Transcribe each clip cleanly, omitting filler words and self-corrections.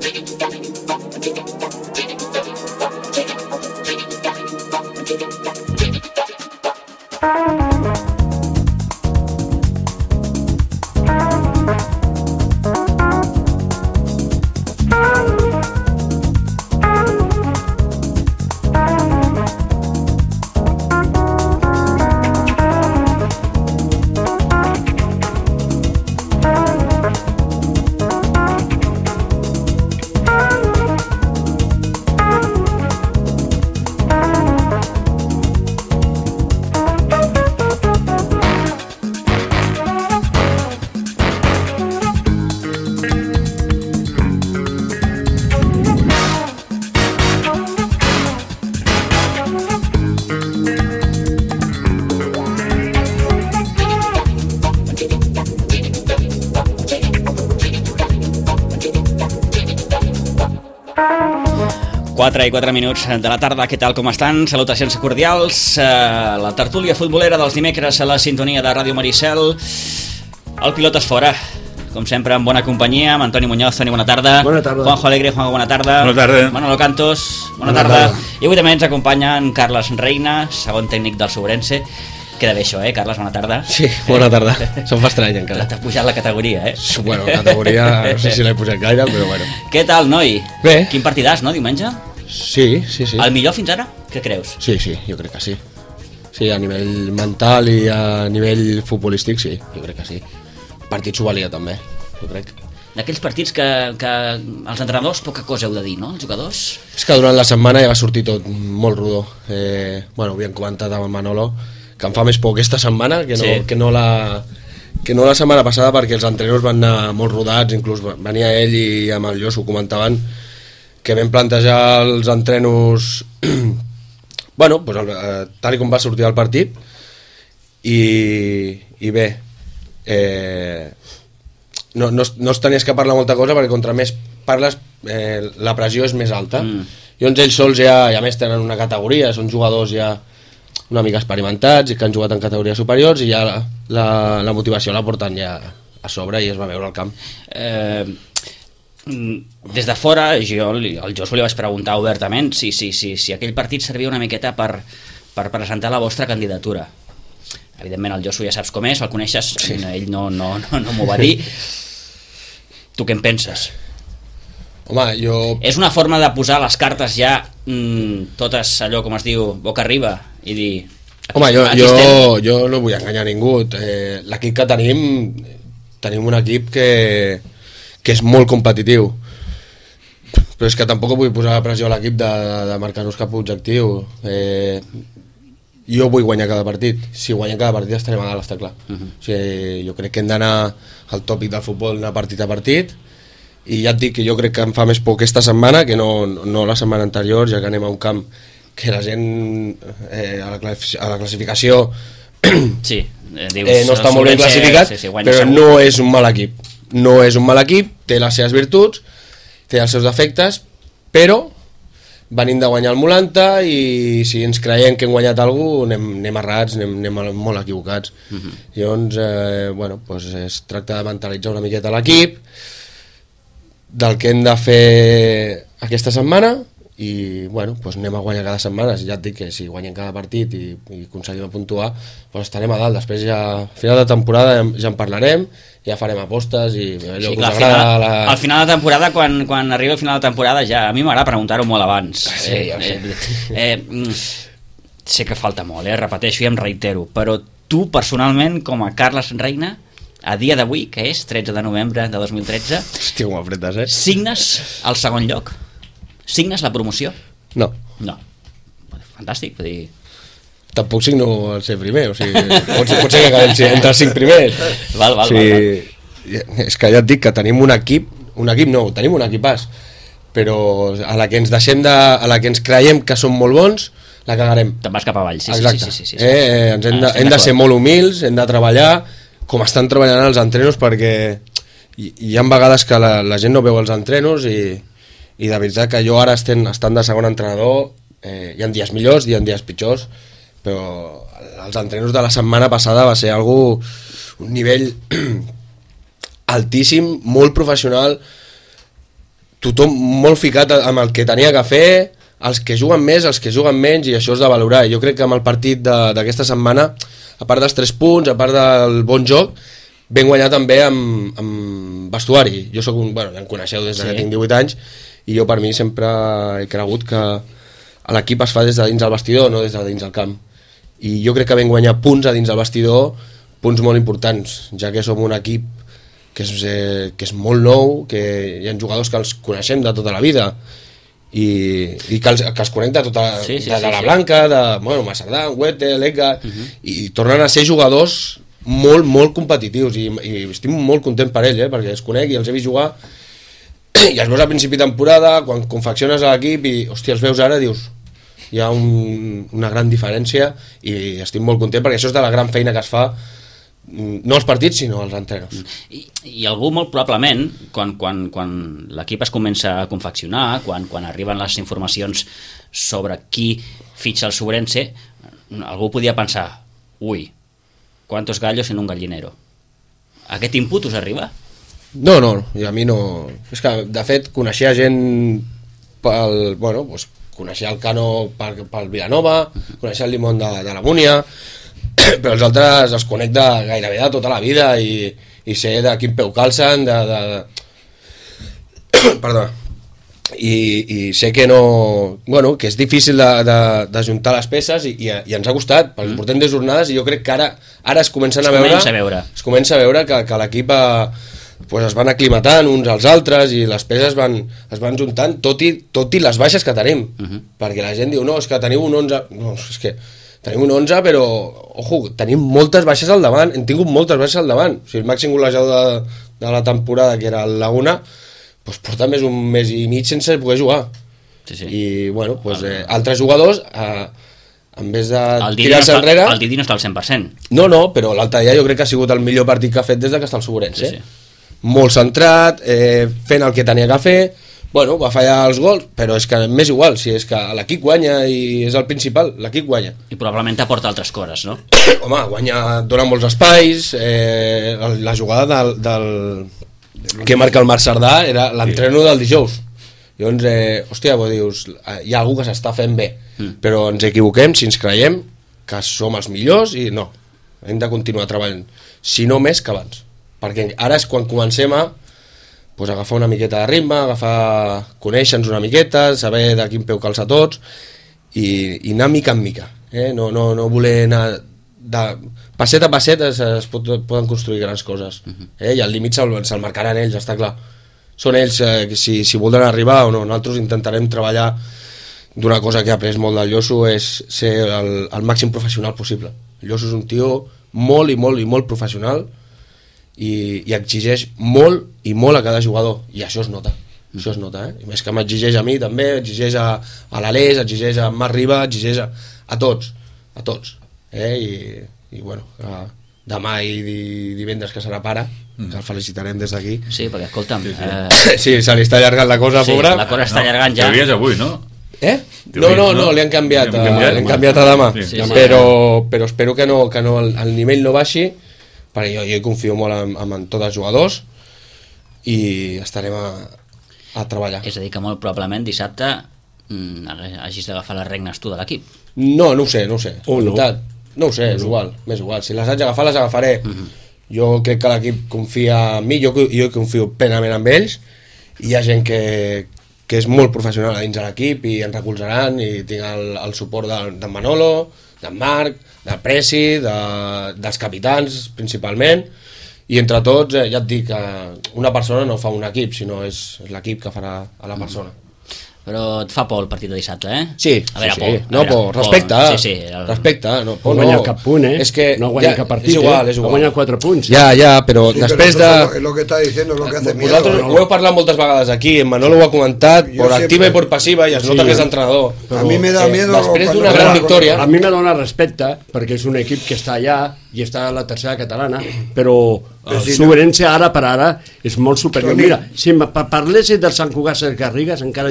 4 i 4 minuts de la tarda, què tal, com estan? Salutacions cordials, la tertúlia futbolera dels dimecres a la sintonia de Ràdio Maricel. El pilot és fora, com sempre amb bona companyia, amb Antoni Muñoz. Toni, bona tarda. Bona tarda. Juanjo Alegre, Juanjo, bona tarda. Bona tarda. Manolo Cantos, bona tarda. I avui també ens acompanya en Carles Reina, segon tècnic del Sobrense. Queda bé això, Carles? Bona tarda. Sí, bona tarda. Se'm fa estrany encara. T'ha pujat la categoria, Bueno, categoria, no sé si l'he pujat gaire, però bueno. Què tal, noi? Bé. Quin partidàs, no, diumenge? Sí. El millor fins ara? Què creus? Sí, jo crec que sí. Sí, a nivell mental i a nivell futbolístic, sí, jo crec que sí. El partit s'ho valia també, jo crec. D'aquells partits que els entrenadors poca cosa heu de dir, no, els jugadors? És que durant la setmana ja va sortir tot molt rodó. Bueno, havíem comentat amb el Manolo que em fa més por aquesta setmana que no la setmana passada, perquè els entrenadors van anar molt rodats, inclús venia ell i amb el Josu comentaven que vam plantejar els entrenos bueno, pues, tal com va sortir el partit i bé, no es tenies que parlar molta cosa, perquè contra més parles la pressió és més alta. Llavors ells sols ja més tenen una categoria, són jugadors ja una mica experimentats i que han jugat en categories superiors, i ja la motivació la porten ja a sobre i es va veure al camp. Des de fora, el Josu li vaig preguntar obertament si aquell partit servia una miqueta per presentar la vostra candidatura. Evidentment el Josu ja saps com és, el coneixes, sí. Ell no m'ho va dir. Tu què en penses? Home, És una forma de posar les cartes ja totes allò, com es diu, boca arriba, i dir... Home, jo no vull enganyar ningú. L'equip que tenim un equip que és molt competitiu, però és que tampoc vull posar pressió a l'equip de marcar-nos cap objectiu. Jo vull guanyar cada partit. Si guanyem cada partit estarem a dalt, està clar. O sigui, jo crec que hem d'anar al tòpic del futbol, anar partit a partit, i ja et dic que jo crec que em fa més por aquesta setmana que no la setmana anterior, ja que anem a un camp que la gent a la classificació sí, no està molt ben classificat, però no és un mal equip. No és un mal equip, té les seves virtuts, té els seus defectes, però venim de guanyar el Molanta, i si ens creiem que hem guanyat algú anem errats, anem molt equivocats. Llavors, bueno, doncs es tracta de mentalitzar una miqueta l'equip del que hem de fer aquesta setmana, i bueno, doncs anem a guanyar cada setmana. Ja et dic que si guanyem cada partit i aconseguim puntuar, doncs estarem a dalt. Després ja a final de temporada ja en parlarem, ja farem apostes i allò sí, que us agrada. Al final de temporada, quan arriba el final de temporada, ja a mi m'agrada preguntar-ho molt abans. Sí, ja ho sé. Sé que falta molt, repeteixo i em reitero, però tu personalment, com a Carles Reina, a dia d'avui, que és 13 de novembre de 2013, hòstia, com apretes, signes el segon lloc? Signes la promoció? No. Fantàstic, vull dir... Tampoc signo el ser primer, o sigui, pot ser que acabem entre els 5 primers. Val. És que ja et dic que tenim un equip no, tenim un equipàs, però a la que ens deixem a la que ens creiem que som molt bons, la cagarem. Te'n vas cap avall, sí. Exacte. Sí. Hem de ser molt humils, hem de treballar com estan treballant els entrenos, perquè hi ha vegades que la gent no veu els entrenos, i de veritat que jo ara estant de segon entrenador, hi ha dies millors, hi ha dies pitjors, però els entrenos de la setmana passada va ser un nivell altíssim, molt professional, tothom molt ficat amb el que tenia que fer, els que juguen més, els que juguen menys, i això és de valorar. Jo crec que amb el partit d'aquesta setmana, a part dels 3 punts, a part del bon joc, ben guanyar també amb vestuari. Jo soc ja em coneixeu des que tinc 18 anys, i jo per mi sempre he cregut que l'equip es fa des de dins del vestidor, no des de dins del camp. I jo crec que vam guanyar punts a dins del vestidor, punts molt importants, ja que som un equip que és molt nou, que hi ha jugadors que els coneixem de tota la vida, i que els conec de la Blanca, de Massardà, Huete, Lega, i tornen a ser jugadors molt, molt competitius, i estic molt content per ell, perquè els conec i els he vist jugar, i els veus a principi de temporada, quan confecciones a l'equip, i hòstia, els veus ara, dius, hi ha una gran diferència, i estic molt content perquè això és de la gran feina que es fa, no els partits sinó els entrenos. I algú molt probablement quan l'equip es comença a confeccionar, quan arriben les informacions sobre qui fitxa el Sobrense, algú podia pensar, ui, ¿cuántos gallos en un gallinero? Aquest input us arriba? No, i a mi no. És que de fet coneixia gent coneixia el Cano pel Vilanova, coneixia el Limón de la Múnia, però els altres els conec gairebé de tota la vida, i sé de quin peu calcen, perdó, i sé que no, que és difícil d'ajuntar les peces, i ens ha costat, perquè portem 10 jornades, i jo crec que ara es comencen a veure que l'equip es van aclimatant uns als altres, i les peces es van juntant, tot i les baixes que tenim, perquè la gent diu, no, és que teniu un 11, no, és que tenim un 11, però, ojo, tenim moltes baixes al davant, hem tingut moltes baixes al davant, o sigui, el màxim golejador de la temporada, que era el Laguna, porta més un mes i mig sense poder jugar, i, altres jugadors, en vez de tirar-se enrere... El Didi no està al 100%. No, però l'altre dia jo crec que ha sigut el millor partit que ha fet des que està al Sobrense. Molt centrat, fent el que tenia que fer, va fallar els gols, però és que m'és igual, si és que l'equip guanya i és el principal, l'equip guanya. I probablement t'aporta altres coses, no? Home, dona molts espais, la jugada que marca el Marc Sardà era l'entreno del dijous. Llavors, hòstia, dius, hi ha algú que s'està fent bé, però ens equivoquem si ens creiem que som els millors, i no, hem de continuar treballant, si no més que abans, perquè ara és quan comencem a agafar una miqueta de ritme, conèixer-nos una miqueta, saber de quin peu calça tots, i anar mica en mica, no voler anar passet a passet. Es poden construir grans coses, i al límit se'l marcaran ells, està clar, són ells si voldran arribar o no. Nosaltres intentarem treballar d'una cosa que he après molt del Lloso, és ser el màxim professional possible. El Lloso és un tio molt i molt professional, i exigeix molt i molt a cada jugador, i això es nota, i més que m'exigeix a mi també, exigeix a l'Alés, exigeix a Marc Riba, exigeix a tots, i demà i divendres, que serà pare, que el felicitarem des d'aquí. Sí, perquè escolta'm, sí, se li està allargant la cosa, pobra. La cosa està allargant ja. Teories avui, no? No, li han canviat a demà, però espero que el nivell no baixi, perquè jo confio molt en tots els jugadors, i estarem a treballar. És a dir, que molt probablement dissabte hagis d'agafar les regnes tu de l'equip. No ho sé. No ho sé, és igual, m'és igual. Si les haig d'agafar, les agafaré. Jo crec que l'equip confia en mi, jo confio plenament en ells, i hi ha gent que és molt professional dins de l'equip, i ens recolzaran, i tinc el suport d'en Manolo, d'en Marc, del Presi, dels capitans principalment, i entre tots, ja et dic, una persona no fa un equip, sinó és l'equip que farà a la persona. Però et fa por el partit de dissabte, eh? Sí. Por, respecte. Respecte. No guanya cap punt, És que no guanya cap partit, és igual. No guanya 4 punts. Ja, però després de... Es lo que está diciendo, es lo que hace miedo. Vosaltres ho heu parlat moltes vegades aquí, en Manolo ho ha comentat, por activa i por passiva, i es nota que és entrenador. A mi me da miedo... Després d'una gran victòria... A mi me dona respecte, perquè és un equip que està allà, i està a la tercera catalana, però el Sobrense ara per ara és molt superior. Mira, si parlessis del Sant Cugat Ses Garrigues encara et diria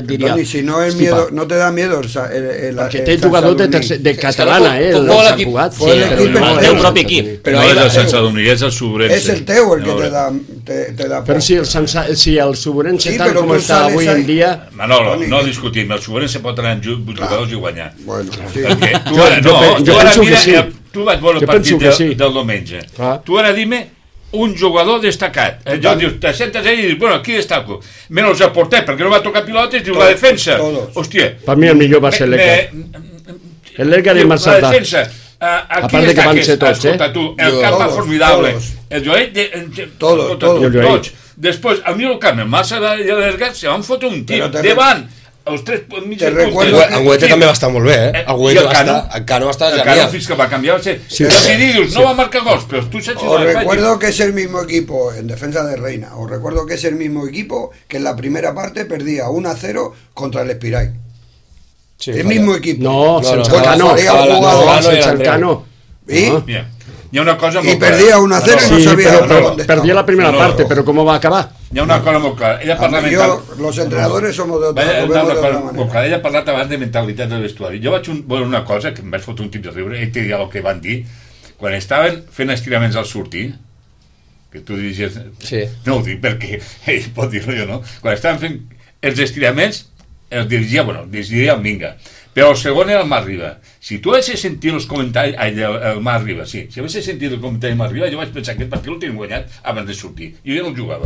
y si no es miedo, no te da miedo perquè té jugador de catalana, el Sant Cugat. Sí, el teu propi equip. No és el Sant Sadurní, és el Sobrense. És el teu el que te da Però si el Sobrense tal com està avui en dia... Manolo, no discutim, el Sobrense pot anar en 8 jugadors i guanyar. Bueno, sí. Tu ara mira, tu vaig veure el partit del diumenge. Tu ara dime un jugador destacat. Jo dius, te sentes ahí i dius, bueno, aquí destaco. Menys el porter, perquè no va tocar pilotes, dius la defensa. Hòstia. Per mi el millor va ser l'Edgar. L'Edgar i Marçal. La defensa. Aquí destaques, escolta tu, el Campa formidable. El Joet, tots. Després, a mi el Camp, el Marçal i l'Edgar se van fotre un tir davant. Els tres mitges puntes. Agüete també va estar molt bé, el Cano va estar genial. El Cano fins que va canviar no va marcar gols, pero tú sabes. Os recuerdo que es el mismo equipo en defensa de Reina. Os recuerdo que es el mismo equipo que en la primera parte perdía 1-0 contra el Espiray. El mismo equipo. No, sense el Cano. Hi ha una cosa molt clara. I perdia 1-0 i no sabia dónde perdia la primera parte, però com va acabar? Hi ha una cosa molt clara. Los entrenadores somos de otra manera. Ella ha parlat abans de mentalitat del vestuari. Jo vaig veure una cosa que em vaig fotre un tip de riure, he dit el que van dir, quan estaven fent estiraments al sortir, que tu dirigies... No ho dic perquè ell pot dir-ho jo, no? Quan estaven fent els estiraments, els dirigia el Minga. Però el segon era el Marc Riba. Si tu haguessis sentit els comentaris... el Marc Riba, sí. Si haguessis sentit el comentari del Marc Riba, jo vaig pensar que aquest partit el tenen guanyat abans de sortir. I jo no el jugava.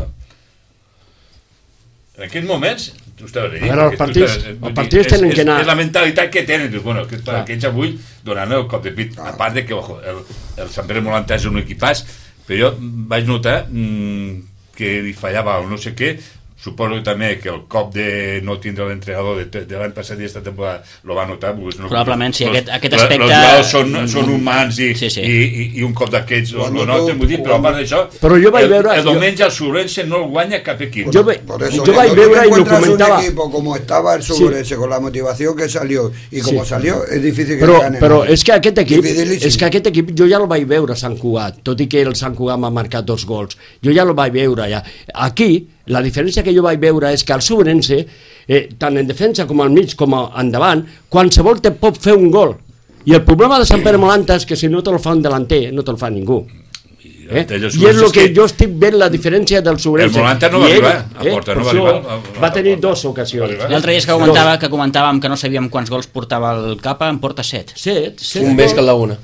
En aquests moments... Tu estaves allà. Els partits tenen que anar... És la mentalitat que tenen. Bueno, aquests avui donaran el cop de pit. A part de que, ojo, el Sant Pere Molantà és un equipàs, però jo vaig notar que li fallava o no sé què. Suposo també que el cop de no tindre l'entrenador de l'any passat i aquesta temporada lo va notar. Probablement, sí, aquest aspecte... Els jugadors són humans i un cop d'aquests lo noten, però a part d'això, el diumenge el Sobrense no el guanya cap equip. Jo vaig veure i lo comentava. Un equipo como estaba el Sobrense, con la motivación que salió y como salió, es difícil que gane. Però és que aquest equip jo ja el vaig veure a Sant Cugat, tot i que el Sant Cugat m'ha marcat 2 gols. Jo ja el vaig veure ja. Aquí, la diferència que jo vaig veure és que el Sobrense, tant en defensa com al mig com endavant, qualsevol te pot fer un gol. I el problema de Sant Pere Molanta és que si no te'l fa un delanter, no te'l fa ningú. I és el que jo estic veient la diferència del Sobrense. El Molanta no va arribar a porta, no va arribar. Va tenir 2 ocasions. L'altre dia que comentàvem que no sabíem quants gols portava el Capa, en porta 7. Un més que el Laguna.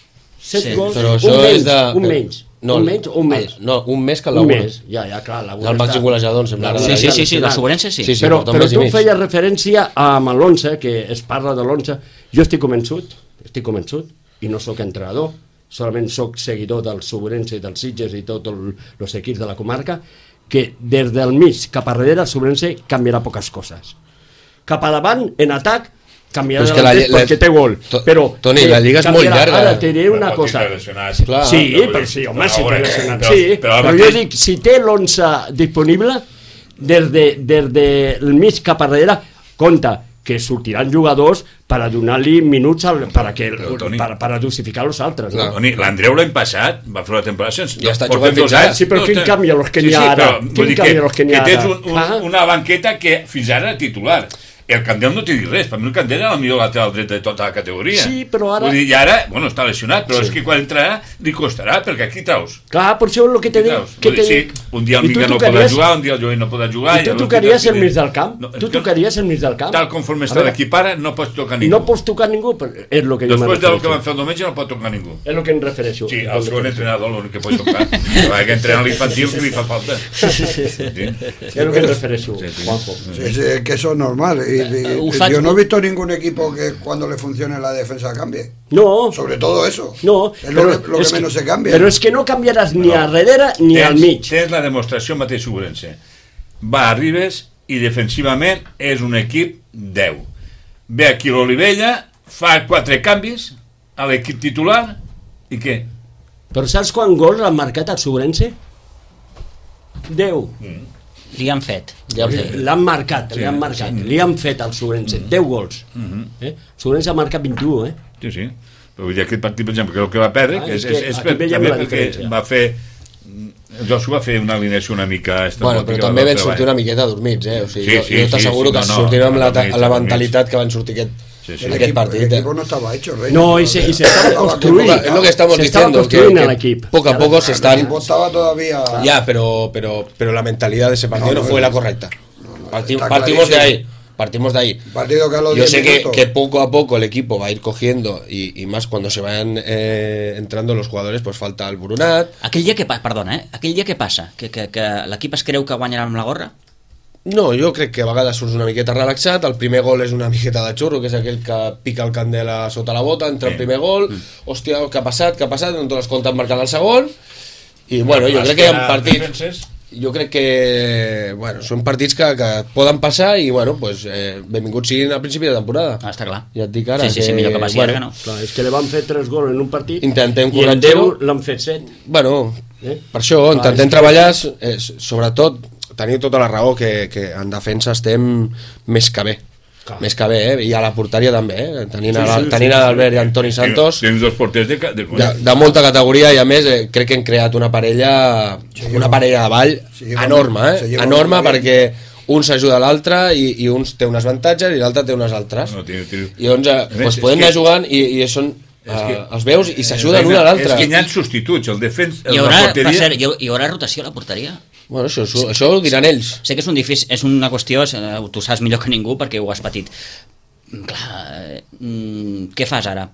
7 gols, però això és de... un menys. Un menys o un més? No, un més que el Laguna. Un més, ja, clar. El màxim golejador, em sembla. Sí, del Sobrense sí. Però tu feies referència amb l'11, que es parla de l'11. Jo estic convençut, i no sóc entrenador, solament sóc seguidor del Sobrense, dels Sitges i tots els equips de la comarca, que des del mig cap a darrere el Sobrense canviarà poques coses. Cap a davant, en atac, canviarà perquè té gol. Però Toni, la lliga és molt llarga. Ara te diré una cosa. Sí, però sí, home, si té lesionat. Sí, però jo dic, si té l'11 disponible, des del mig cap a darrere, compta que sortiran jugadors per a donar-li minuts per a dosificar els altres. Toni, l'Andreu l'any passat va fer la temporada ja està jugant fins ara. Sí, però quin canvi a los que n'hi ha ara? Que tens una banqueta que fins ara era titular. El Candel no té dit res, per mi el Candel era el millor lateral dret de tota la categoria. Sí, però ara... I ara, està lesionat, però és que quan entrarà li costarà, perquè aquí traus. Clar, per això és el que t'he dit. Sí, un dia el Mica no podrà jugar, un dia el Joey no podrà jugar... I tu tocaries el mig del camp? Tu tocaries el mig del camp? Tal conforme està l'equip ara, no pots tocar ningú. No pots tocar ningú, és el que jo me refereixo. Després del que van fer el diumenge no pot tocar ningú. És el que em refereixo. Sí, el segon entrenador l'únic que pot tocar. Perquè que entrenar l'infantil que li fa falta. És el que em refereixo, Juanjo. Sí, que eso es normal. Yo no he visto ningún equipo que cuando le funcione la defensa cambie. No. Sobre todo eso. No. Es lo que menos se cambia. Però és que no canviaràs ni a darrere ni al mig. Tens la demostració mateix Sobrense. Va a Ribes i defensivament és un equip 10. Ve aquí l'Olivella, fa 4 canvis a l'equip titular i què? Però saps quants gols han marcat el Sobrense? 10. Li han fet. L'han marcat, li han fet al Sobrense 10 gols. Sobrense ha marcat 21, Sí. Però vull dir, aquest partit, per exemple, que el que va perdre, és perquè va fer El Josu va fer una alineació una mica... Bueno, però també van sortir una miqueta dormits, O sigui, jo t'asseguro que sortirem amb la mentalitat que van sortir aquest partit. El equipo no estaba hecho, Reina. No, y se estaba construyendo. Es lo que estamos diciendo, que poco a poco se están... El equipo estaba todavía... Ya, pero la mentalidad de ese partido no fue la correcta. Partimos de ahí. Yo sé que poco a poco el equipo va a ir cogiendo y más cuando se vayan entrando los jugadores, pues falta el Brunat. Aquell dia què passa? Que l'equip es creu que guanyarà amb la gorra? No, jo crec que a vegades surts una miqueta relaxat. El primer gol és una miqueta de xurro, que és aquell que pica el Candela sota la bota, entra el primer gol, hòstia, què ha passat? No te l'has comptat marcant el segon. I bueno, jo crec que hi ha partits... Jo crec que són partits que poden passar i pues, benvinguts siguin al principi de temporada. Està clar. Ja et dic ara sí, millor que passi ara que no. Clar, és que li van fer 3 gols en un partit intentem i en 10 l'han fet 7. Bueno, per això intentem treballar, sobretot teniu tota la raó que en defensa estem més que bé. Més que bé, i a la porteria també, tenint l'Albert i Antoni Santos tens dos porters de molta categoria, i a més crec que hem creat una parella de ball enorme, perquè un s'ajuda a l'altre i un té unes avantatges i l'altre té unes altres, i doncs podem anar jugant i són els veus i s'ajuden un a l'altre. És que hi ha substituts, el defensa, hi haurà rotació a la porteria? Bueno, això ho diran ells. Sé que és una qüestió, tu saps millor que ningú perquè ho has patit. Clar, què fas ara?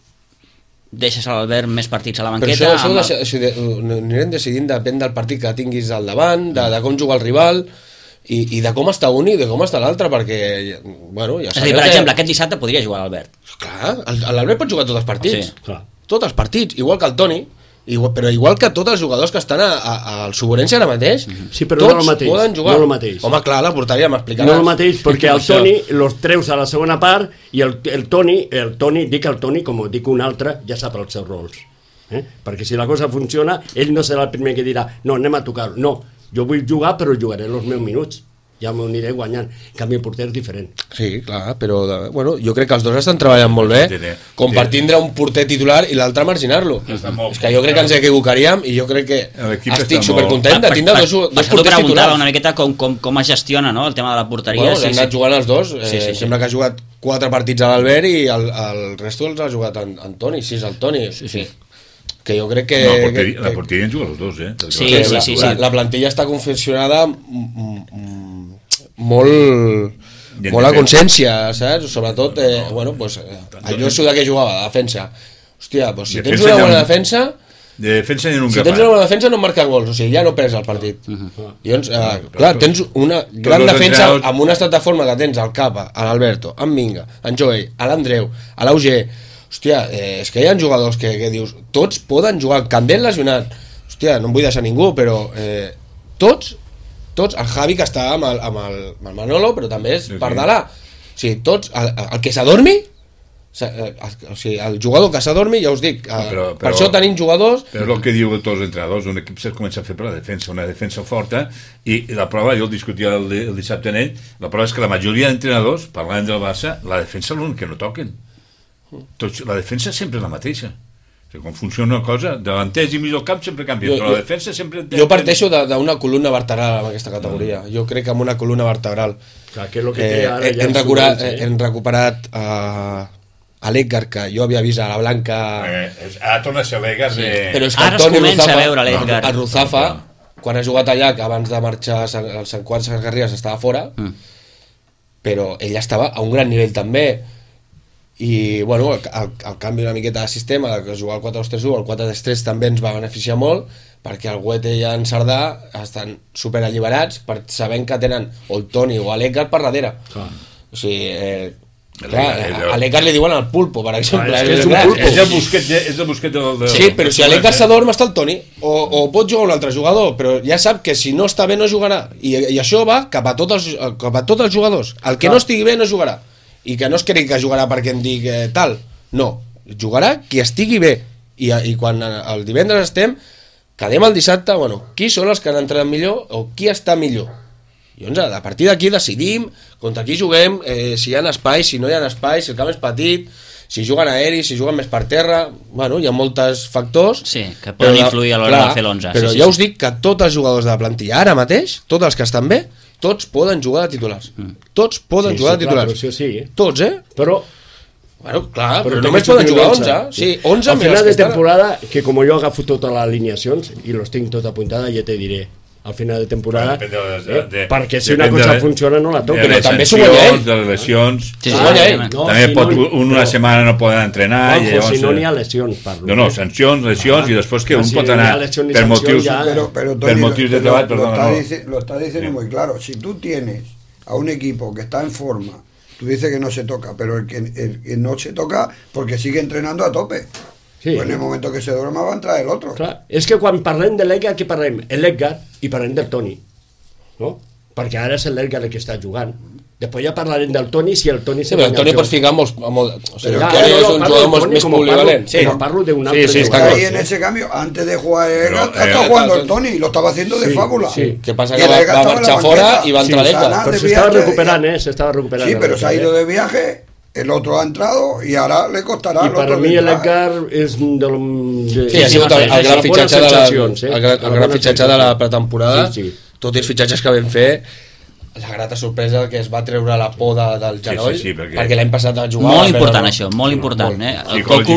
Deixes a l'Albert més partits a la banqueta? Però això anirem decidint, depèn del partit que tinguis al davant, de com juga el rival i de com està un i de com està l'altre, perquè bueno, ja sabeu. És a dir, per exemple, aquest dissabte podria jugar l'Albert. Clar, l'Albert pot jugar tots els partits. Sí, clar. Tots els partits, igual que el Toni. Però igual que tots els jugadors que estan al Suborense ara mateix, sí, però tots no el mateix, poden jugar. No el mateix. Home, clar, la porteria m'explicaràs. No el mateix, perquè el Toni los treus a la segona part i el Toni, dic el Toni, com dic un altre, ja sap els seus rols. Perquè si la cosa funciona, ell no serà el primer que dirà no, anem a tocar. No, jo vull jugar, però jugaré els meus minuts. Ja m'ho aniré guanyant. En canvi, el porter és diferent. Sí, clar, però bueno, jo crec que els dos estan treballant molt bé, com per tindre un porter titular i l'altre marginar-lo. És que jo crec que ens equivocaríem i jo crec que estic supercontent de tindre dos porters titulars. Una miqueta com es gestiona, no?, el tema de la porteria. Bueno, han anat jugant els dos. Sembla que ha jugat 4 partits a l'Albert i el resto els ha jugat en Toni, 6 al Toni. Sí. Que jo crec que... La porteria en juga els dos, Sí. La plantilla està confeccionada molt a consciència, saps? Sobretot, el Josu que jugava a defensa. Hòstia, doncs si tens una bona defensa... Si tens una bona defensa no marquen gols, o sigui, ja no perds el partit. I doncs, clar, tens una gran defensa amb un estat de forma que tens al Capa, a l'Alberto, en Minga, en Joey, a l'Andreu, a l'Auger. Hòstia, és que hi ha jugadors que dius, tots poden jugar, Candel lesionat, hòstia, no em vull deixar ningú, però tots, el Javi que està amb el Manolo, però també és Pardalà, o sigui, tots, el que s'adormi, o sigui, el jugador que s'adormi, ja us dic, per això tenim jugadors... Però és el que diu tots els entrenadors, un equip se comença a fer per la defensa, una defensa forta, i la prova, jo el discutia el dissabte en ell, la prova és que la majoria d'entrenadors, parlant del Barça, la defensa és l'únic que no toquen. La defensa sempre és la mateixa. Com funciona una cosa, davanters i mig del camp sempre canvia, però la defensa sempre... Jo parteixo d'una columna vertebral en aquesta categoria. Jo crec que amb una columna vertebral hem recuperat a l'Edgar, que jo havia vist a la Blanca... Ara torna a ser l'Edgar de... Però és que ara es comença a veure l'Edgar. El Ruzafa, quan ha jugat allà, que abans de marxar al Sant Juan de Garrigues estava fora, però ell estava a un gran nivell també. I bueno, el canvi una miqueta de sistema, que jugar al 4-2-3-1, el 4-3-3 també ens va beneficiar molt, perquè el Guete i en Sardà estan superalliberats, sabent que tenen o el Toni o l'Edgar per darrere. O sigui, a l'Edgar li diuen el pulpo, per exemple. És el busquet del... Sí, però si a l'Edgar s'adorm està el Toni, o pot jugar un altre jugador, però ja sap que si no està bé no jugarà, i això va cap a tots els jugadors. El que no estigui bé no jugarà, i que no es cregui que jugarà perquè em dic tal, no, jugarà qui estigui bé, i quan el divendres estem, quedem el dissabte, qui són els que han entrenat millor o qui està millor, i doncs a partir d'aquí decidim contra qui juguem, si hi ha espai, si no hi ha espai, si el camp és petit, si juguen aeris, si juguen més per terra, bueno, hi ha molts factors. Sí, que poden influir a l'hora de fer l'11. Però ja us dic que tots els jugadors de la plantilla, ara mateix, tots els que estan bé, tots poden jugar de titulars. Tots poden jugar de titulars. Clar, sí. Tots, Però... Bueno, clar, però només poden jugar 11. Sí, 11 al final de temporada, que com jo agafo totes les alineacions i los tinc tot apuntada, ja te diré al final de temporada, perquè si una cosa funciona no la toca. De les sancions, de les lesions... També una setmana no poden entrenar... Si no n'hi ha lesions, parlo. No, sancions, lesions, i després que un pot anar per motius de treball... Lo está diciendo muy claro. Si tú tienes a un equipo que está en forma, tú dices que no se toca, pero el que no se toca porque sigue entrenando a tope. Sí. Pues en el momento que se duerma va a entrar el otro. Clar, és que quan parlem de l'Edgar, què parlem? L'Edgar i parlem del Toni, no? Perquè ara és l'Edgar el que està jugant. Després ja parlarem del Toni si el Toni... Sí, però el Toni pots ficar molt... O sigui, és un jugador més polivalent. Sí, no parlo de un altre. Sí, está ahí en ese cambio, antes de jugar Edgar, estaba jugando el Toni, lo estaba haciendo de fábula. Sí, que pasa que va marxar fora i va entrar l'Edgar. Però s'estava recuperant, s'estava recuperant. Sí, pero se ha ido de viaje... El otro ha entrado y ahora le costará. Y para mí el Edgar es sí, ha sigut el gran fitxatge de la pretemporada. Tots els fitxatges que vam fer, la grata sorpresa que es va treure la por del genoll, perquè l'any passat va jugar... Molt important això, molt important. El Cocu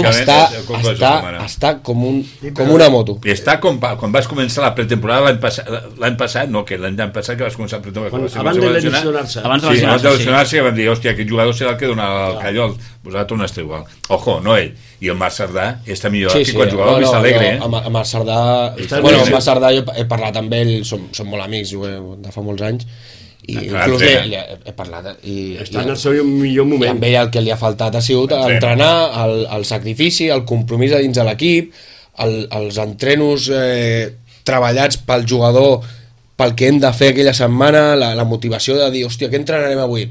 està com una moto. I està com quan vas començar la pretemporada l'any passat, no, que l'any passat que vas començar la pretemporada... Abans de lesionar-se. Abans de lesionar-se vam dir, hòstia, aquest jugador serà el que dona el callol. Vosaltres no esteu igual. Ojo, no ell. I el Marc Cerdà està millor que quan jugava el Vista Alegre. Amb Marc Cerdà... Bueno, amb Marc Cerdà jo he parlat amb ell, som molt amics de fa molts anys, i inclús he parlat està en el seu millor moment. I amb ell el que li ha faltat ha sigut entrenar, el sacrifici, el compromís a dins de l'equip, els entrenos treballats pel jugador, pel que hem de fer aquella setmana, la motivació de dir, hòstia, què entrenarem avui?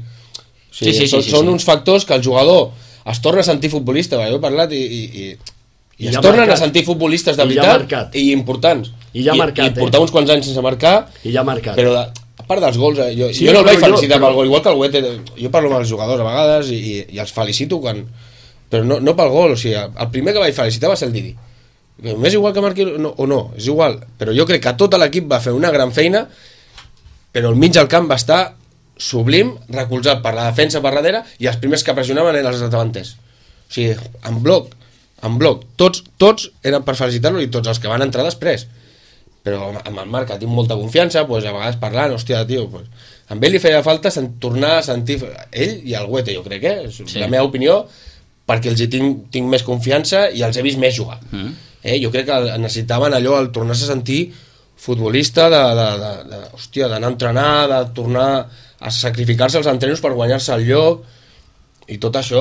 Són uns factors que el jugador es torna a sentir futbolista, jo he parlat i es tornen a sentir futbolistes de veritat i importants, i portar uns quants anys sense marcar, però a part dels gols, jo no el vaig felicitar pel gol, igual que el Huete, jo parlo amb els jugadors a vegades i els felicito però no pel gol, o sigui, el primer que vaig felicitar va ser el Didi. M'és igual que marqui o no, és igual, però jo crec que tot l'equip va fer una gran feina, però al mig del camp va estar sublim, recolzat per la defensa per darrere, i els primers que pressionaven eren els davanters. O sigui, en bloc, tots eren per felicitar-lo i tots els que van entrar després. Però amb el Marc, que tinc molta confiança, pues, a vegades parlant, hòstia, tio, pues, amb ell li feia falta tornar a sentir ell i el Huete, jo crec, és la meva opinió, perquè els hi tinc més confiança i els he vist més jugar. Jo crec que necessitaven allò, el tornar-se a sentir futbolista, hòstia, d'anar a entrenar, de tornar a sacrificar-se els entrenos per guanyar-se el lloc, i tot això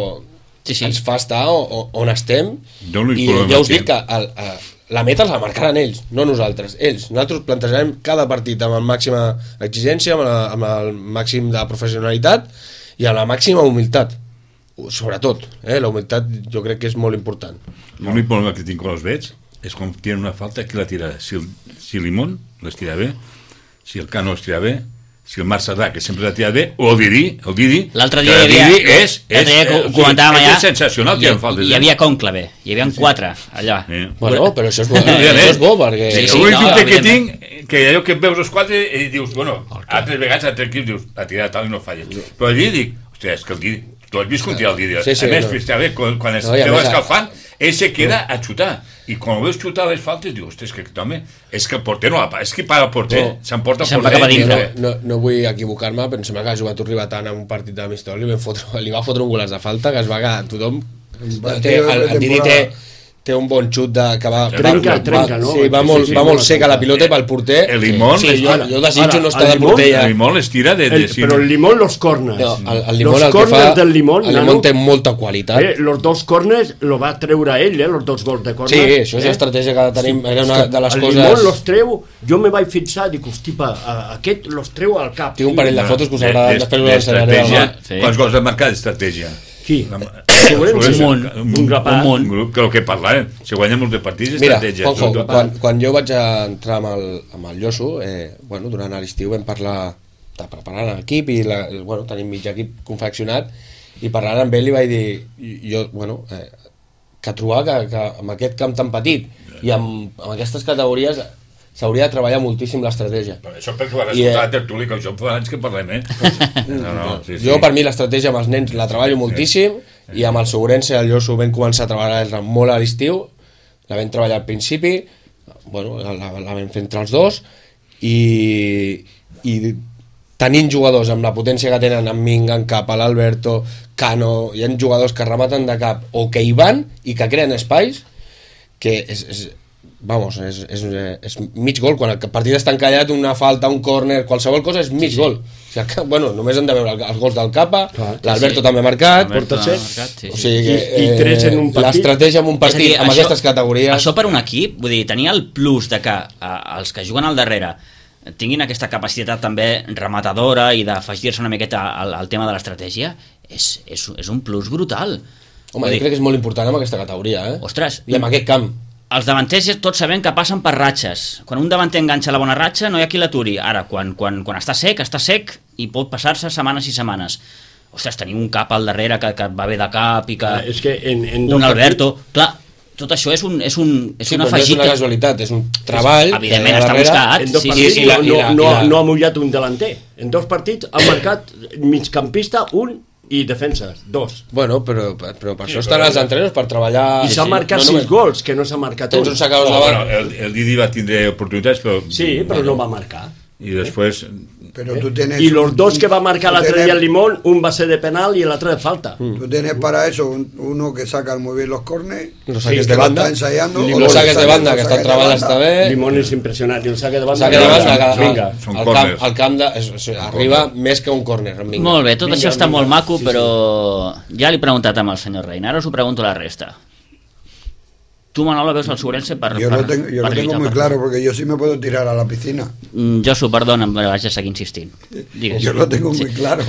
ens fa estar on estem, i ja us dic que la meta els la marcaran ells, no nosaltres. Nosaltres plantejarem cada partit amb la màxima exigència, amb el màxim de professionalitat i amb la màxima humilitat. Sobretot, la humilitat jo crec que és molt important. L'únic problema que tinc quan els veig és quan tenen una falta, qui la tira? Si Limón les tira bé, si el Cano les tira bé, si el Marc Cerdà, que sempre la tira bé, o el Didi, l'altre dia comentàvem allà, és sensacional que hi havia Cònclave, hi havia 4 allà. Bueno, però això és bo, perquè... L'únic dubte que tinc, que allò que veus els 4 i dius, bueno, altres vegades, altres equips, dius, la tirada tal i no falla. Però allí dic, hòstia, és que el Didi, tu has vist com tira el Didi. A més, està bé, quan es veu escalfant, ell se queda a xutar, i quan ho veus xutar les faltes dius, ostres, que home, és que el porter no la paga, és que paga el porter, s'emporta el porter. No vull equivocar-me, però em sembla que el jugador Ribatana en un partit d'amistós li va fotre un golaç de falta que es va quedar tothom. El Didi té un bon xut que va... Trenca, no? Sí, va molt seca la pilota i pel porter... El Limón... Jo desitjo no estar de porter ja. El Limón les tira de... Però el Limón los corners. Los corners del Limón... El Limón té molta qualitat. Los dos corners lo va treure ell, los dos gols de corner. Sí, això és l'estratègia que tenim, era una de les coses... El Limón los treu, jo me vaig fixar, dic, hostipa, aquest los treu al cap. Tinc un parell de fotos que us agrada, després us ensenyaré. Quants gols han marcat d'estratègia? Qui? Un grup que el que parlàvem, si guanyem molts de partits, estratègia. Mira, quan jo vaig entrar amb el Josu, durant l'estiu vam parlar de preparar l'equip i tenim mig equip confeccionat, i parlant amb ell li vaig dir que trobar que amb aquest camp tan petit i amb aquestes categories s'hauria de treballar moltíssim l'estratègia. Però això perquè ho has escoltat a Tertuli, que això fa anys que parlem, Jo, per mi, l'estratègia amb els nens la treballo moltíssim, i amb el Segurense, el Josu vam començar a treballar molt a l'estiu, la vam treballar al principi, la vam fer entre els dos, i tenint jugadors amb la potència que tenen en Minga, en Cap, l'Alberto, Cano, hi ha jugadors que rematen de cap o que hi van i que creen espais, que és mig gol. Quan el partit està encallat, una falta, un córner, qualsevol cosa és mig gol. O sigui, només hem de veure els gols del Capa, l'Alberto també ha marcat, o sigui que l'estratègia en un partit amb aquestes categories... Això per un equip, vull dir, tenir el plus de que els que juguen al darrere tinguin aquesta capacitat també rematadora i d'afegir-se una miqueta al tema de l'estratègia, és un plus brutal. Home, jo crec que és molt important amb aquesta categoria, Ostres, i amb aquest camp. Els davanters tots sabem que passen per ratxes. Quan un davanter enganxa la bona ratxa no hi ha qui l'aturi. Ara, quan està sec i pot passar-se setmanes i setmanes. Ostres, tenir un Cap al darrere que va bé de cap i que... És que un Alberto... Clar, tot això és un afegit... És una casualitat, és un treball... Evidentment està buscat. En dos partits no ha mullat un delanter. En 2 partits ha marcat migcampista un i defenses, 2. Bueno, però per això estan els entrenos, per treballar... I s'ha marcat 6 gols, que no s'ha marcat un. El Didi va tindre oportunitats, però... Sí, però no va marcar. I després... Y los 2 que va a marcar la estrella el Limón, un va a ser de penal y el otro de falta. Tú tienes para eso uno que saca muy bien los córners, los saques de banda, está ensayando, los saques de banda que estan treballant està bé. Limón és impressionant, i el saque de banda al camp arriba més que un córner. Molt bé, tot això està molt maco, però ja l'he preguntat amb el senyor Reina, ara us ho pregunto a la resta. ¿Tú, Manolo, ves al Segurense Yo lo tengo muy claro, porque yo sí me puedo tirar a la piscina. Josu, perdona, me vaig a seguir insistint. Digues. Yo lo tengo muy claro.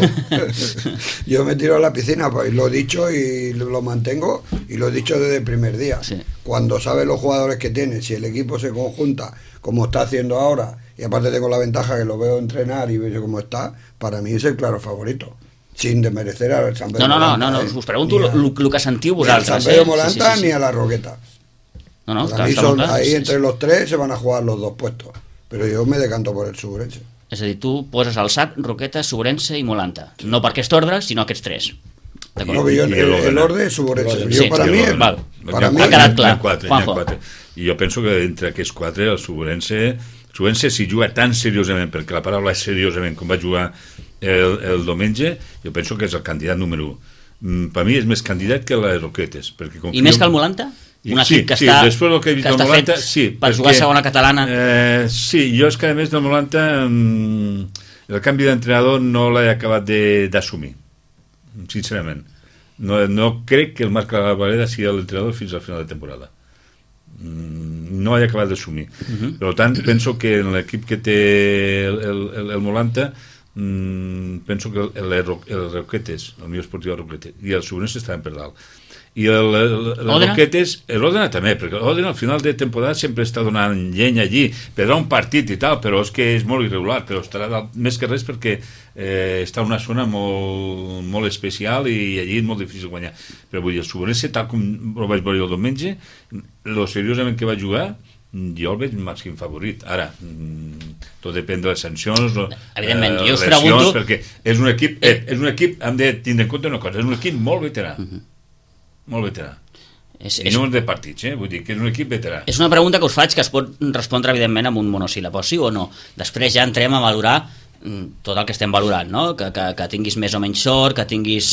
Yo me tiro a la piscina, pues lo he dicho y lo mantengo, y lo he dicho desde el primer día. Sí. Cuando sabes los jugadores que tienes, si el equipo se conjunta como está haciendo ahora, y aparte tengo la ventaja que lo veo entrenar y veo cómo está, para mí es el claro favorito. Sin desmerecer al Sant Pedro Molanta. No, us pregunto el que sentiu vosaltres. Ni al Sant Pedro Molanta ni a la Roqueta. Para mí ahí entre los 3 se van a jugar los 2 puestos, pero yo me decanto por el Segurense. És a dir, tu poses al sac Roqueta, Segurense i Molanta, no per aquest ordre, sinó aquests 3. No, el orden es Segurense. Sí, para mí ha quedat clar. Juanjo. I jo penso que entre aquests 4 el Segurense si juga tan seriosament, perquè la paraula és seriosament, com va jugar el diumenge, jo penso que és el candidat número 1. Per mi és més candidat que la de Roquetes. I més que el Molanta? Un equip que està fet per jugar a segona catalana. Sí, jo és que a més del Molanta el canvi d'entrenador no l'he acabat d'assumir, sincerament. No crec que el Marc Valera sigui l'entrenador fins al final de temporada. No l'he acabat d'assumir. Per tant, penso que en l'equip que té el Molanta, penso que el Roquetes, el millor esportiu del Roquetes, i el Segurense estaven per dalt. I l'Òdena també, perquè l'Òdena al final de temporada sempre està donant llenya allí, perdrà un partit i tal, però és que és molt irregular, però estarà dalt, més que res perquè està en una zona molt especial i allí és molt difícil guanyar. Però vull dir, el Segurense, tal com ho vaig veure el diumenge, lo seriosament que va jugar, jo el veig màxim favorit. Ara, tot depèn de les sancions, evidentment, jo us pregunto, perquè és un equip, hem de tindre en compte una cosa, és un equip molt veterà. Molt veterà. I no de partits, vull dir que és un equip veterà. És una pregunta que us faig que es pot respondre evidentment amb un monosíl·lab, sí o no. Després ja entrem a valorar tot el que estem valorant, no? Que tinguis més o menys sort, que tinguis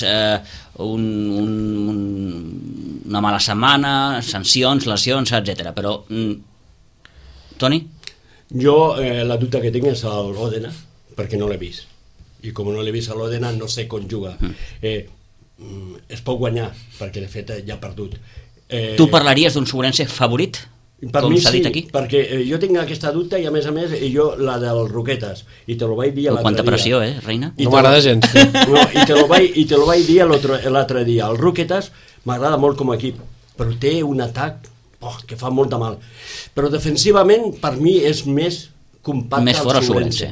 una mala setmana, sancions, lesions, etc. Però, Toni? Jo la dubte que tinc és a l'Òdena, perquè no l'he vist. I com no l'he vist a l'Òdena no sé com juga. Es pot guanyar, perquè de fet ja ha perdut. Tu parlaries d'un Segurense favorit? Per mi sí, perquè jo tinc aquesta dubte i a més jo la del Roquetes, i te lo vaig dir l'altre dia. Quanta pressió, Reina? No m'agrada gens. No, i te lo vaig dir l'altre dia. El Roquetes m'agrada molt com a equip, però té un atac que fa molt de mal. Però defensivament per mi és més compacte el Segurense.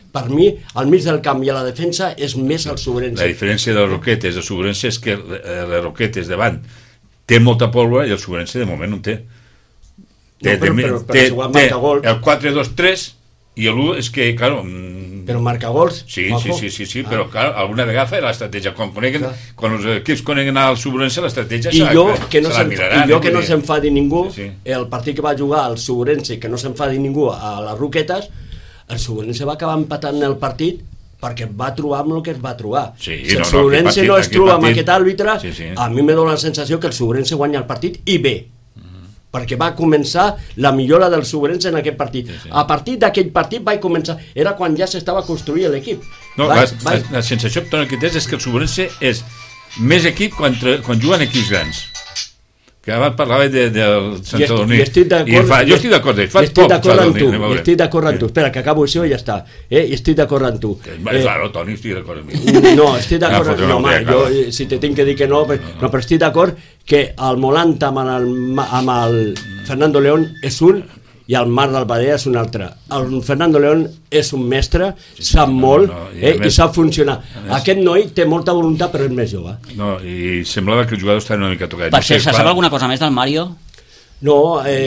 per mi, al mig del camp i a la defensa és més el Sobrense. La diferència de les Roquetes i el Sobrense és que les Roquetes davant té molta pólvora i el Sobrense de moment no en té. Té el 4-2-3 i l'1 és que, claro... Però marca gols? Sí, però clar, alguna vegada fa l'estratègia. Quan els equips coneguen el Sobrense, l'estratègia se la miraran. I jo que no s'enfadi ningú, el partit que va jugar el Sobrense, que no s'enfadi ningú a les Roquetes, el Sobrense va acabar empatant el partit perquè va trobar amb el que es va trobar. Si el Sobrense no es troba amb aquest àrbitre, a mi me dóna la sensació que el Sobrense guanya el partit i bé, perquè va començar la millora del Sobrense en aquest partit. A partir d'aquell partit va començar, era quan ja s'estava construint l'equip. La sensació que tens és que el Sobrense és més equip quan juguen equips grans. Que abans parlava del Sant Sadurní. Jo estic d'acord amb tu. Espera, que acabo això i ja està. I estic d'acord amb tu. Claro, Toni, estic d'acord amb mi. No, estic d'acord amb tu. No, jo, si te tinc que dir que no, però estic d'acord que el Molanta amb el Fernando León és un i el Marc del Badea és un altre. El Fernando León és un mestre, sap molt i sap funcionar. Aquest noi té molta voluntat però és més jove. No, i semblava que el jugador estava una mica tocat. Per cert, se sap alguna cosa més del Mario? No,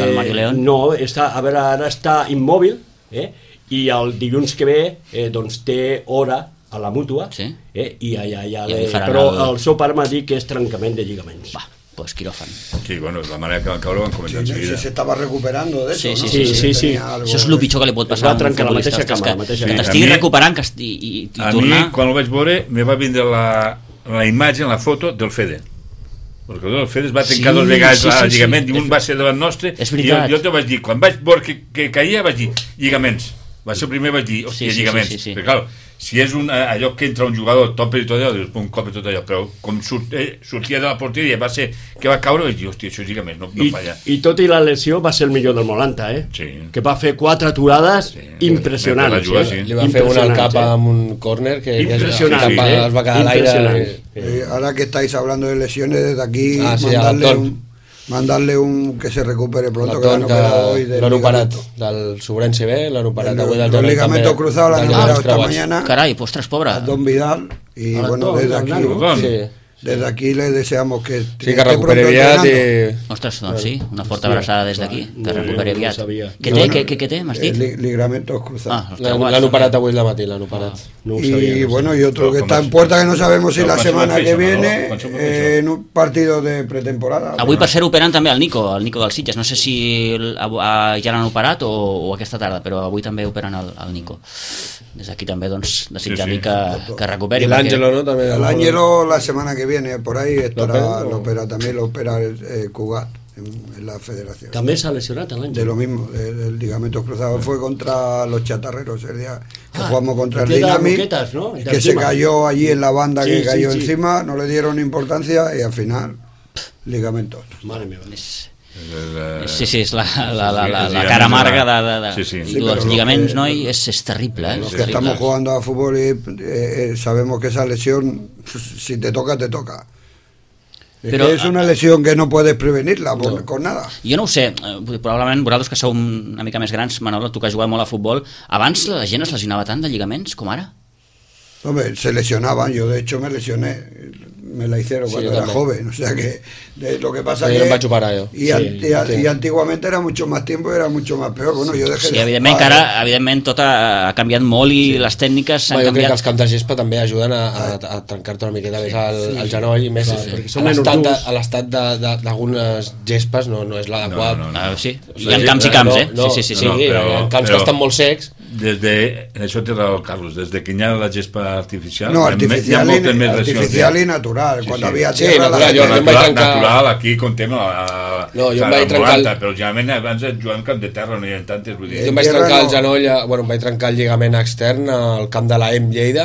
ara està immòbil i el dilluns que ve doncs té hora a la mútua i allà però el seu pare m'ha dit que és trencament de lligaments. Pues quiròfan. Sí, bueno, la manera que van caure van començar enseguida. Se estava recuperando de eso, Sí. Això és el pitjor que li pot passar a un futbolista. Que t'estigui recuperant i tornar... A mi, quan el vaig veure, me va vindre la imatge, la foto del Fede. Perquè el Fede es va trencar dos vegades el lligament i un va ser davant nostre. És veritat. Jo te vaig dir, quan vaig veure que caia, vaig dir, lligaments. Va ser el primer, vaig dir, hòstia, lligaments. Perquè, clar, si és allò que entra un jugador topa i tot allò, dius, un cop i tot allò, però com sortia de la porteria va ser que va caure, vaig dir, hòstia, això és lligament, no falla. I tot i la lesió va ser el millor del Molanta, que va fer 4 aturades impressionants. Li va fer una al cap amb un córner que impressionant, es va quedar a l'aire. Ahora que estáis hablando de lesiones, desde aquí mandarle un que se recupere pronto, que l'han operado hoy l'han operat del Sobrense B, l'han operat avui del genoll, ligamento cruzado l'han operado esta mañana. Carai, postres, pobre. A Don Vidal y bueno, desde aquí le deseamos que recupere aviat i... Ostres, doncs sí, una forta abraçada des d'aquí, que recuperi aviat. Què té, m'has dit? Ligamentos cruzados. L'han operat avui al matí, l'han operat. Y bueno, y otro que está en puerta que no sabemos si la semana que viene en un partido de pretemporada. Avui per ser operant també el Nico del Sitges, no sé si ja l'han operat o aquesta tarda, però avui també operen el Nico. Des d'aquí també doncs desitjar-li que recuperi. I l'Àngelo, ¿no? L'Àngelo la semana que viene por ahí estará, lo opera Cugat en la federación. También se ha lesionado el de lo mismo, el ligamento cruzado. Fue contra los chatarreros el día que jugamos contra el Dinami, ¿no? Que se cayó allí en la banda, que cayó encima, no le dieron importancia y al final ligamentos. Madre mía. Sí, és la cara amarga dels lligaments, noi, és terrible. Los que estamos jugando a fútbol y sabemos que esa lesión, si te toca, te toca. Però, és una lesió que no puedes prevenir-la con nada. Jo no ho sé, probablement vosaltres que sou una mica més grans, Manolo, tu que has jugat molt a futbol, abans la gent es lesionava tant de lligaments com ara? Hombre, se lesionaban, yo de hecho me lesioné, me la hicieron cuando era joven, o sea que lo que pasa que y antiguamente era mucho más tiempo y era mucho más peor. Bueno, yo dejé evidentment tot ha canviat molt i les tècniques s'han canviat. Jo crec que els camps de gespa també ajuden a trencar-te una miqueta més el genoll, més a l'estat d'algunes gespes no és l'adequat. Sí, hi ha camps i camps, sí, hi ha camps que estan molt secs. En això té raó, Carlos, desde que hi ha la gespa artificial, artificial y natural. Cuando había tierra natural, aquí contem jo em vaig trencar però generalment abans jugàvem camp de terra, no hi ha tantes, vull dir. Jo em vaig trencar el genoll, em vaig trencar el lligament extern al camp de la Lleida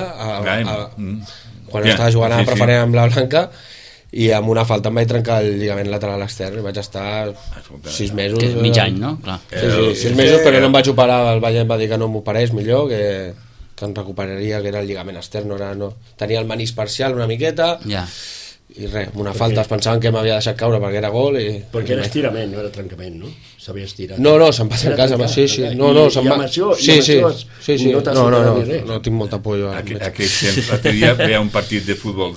quan estava jugant a preferent amb la Blanca, i amb una falta em vaig trencar el lligament lateral extern i vaig estar 6 mesos. Que és mig any, no? Clar. Sí, 6 mesos, però no em vaig operar, el Valle em va dir que no m'operés millor, que em recuperaria, que era el lligament extern, tenia el manís parcial una miqueta, i res, amb una falta es pensaven que m'havia deixat caure perquè era gol i... Perquè era estirament, no era trencament, no? S'havia estirat. No, se'n va trencar, sí. No, se'n va... Sí. No tinc molta por jo. Aquell dia veia un partit de futbol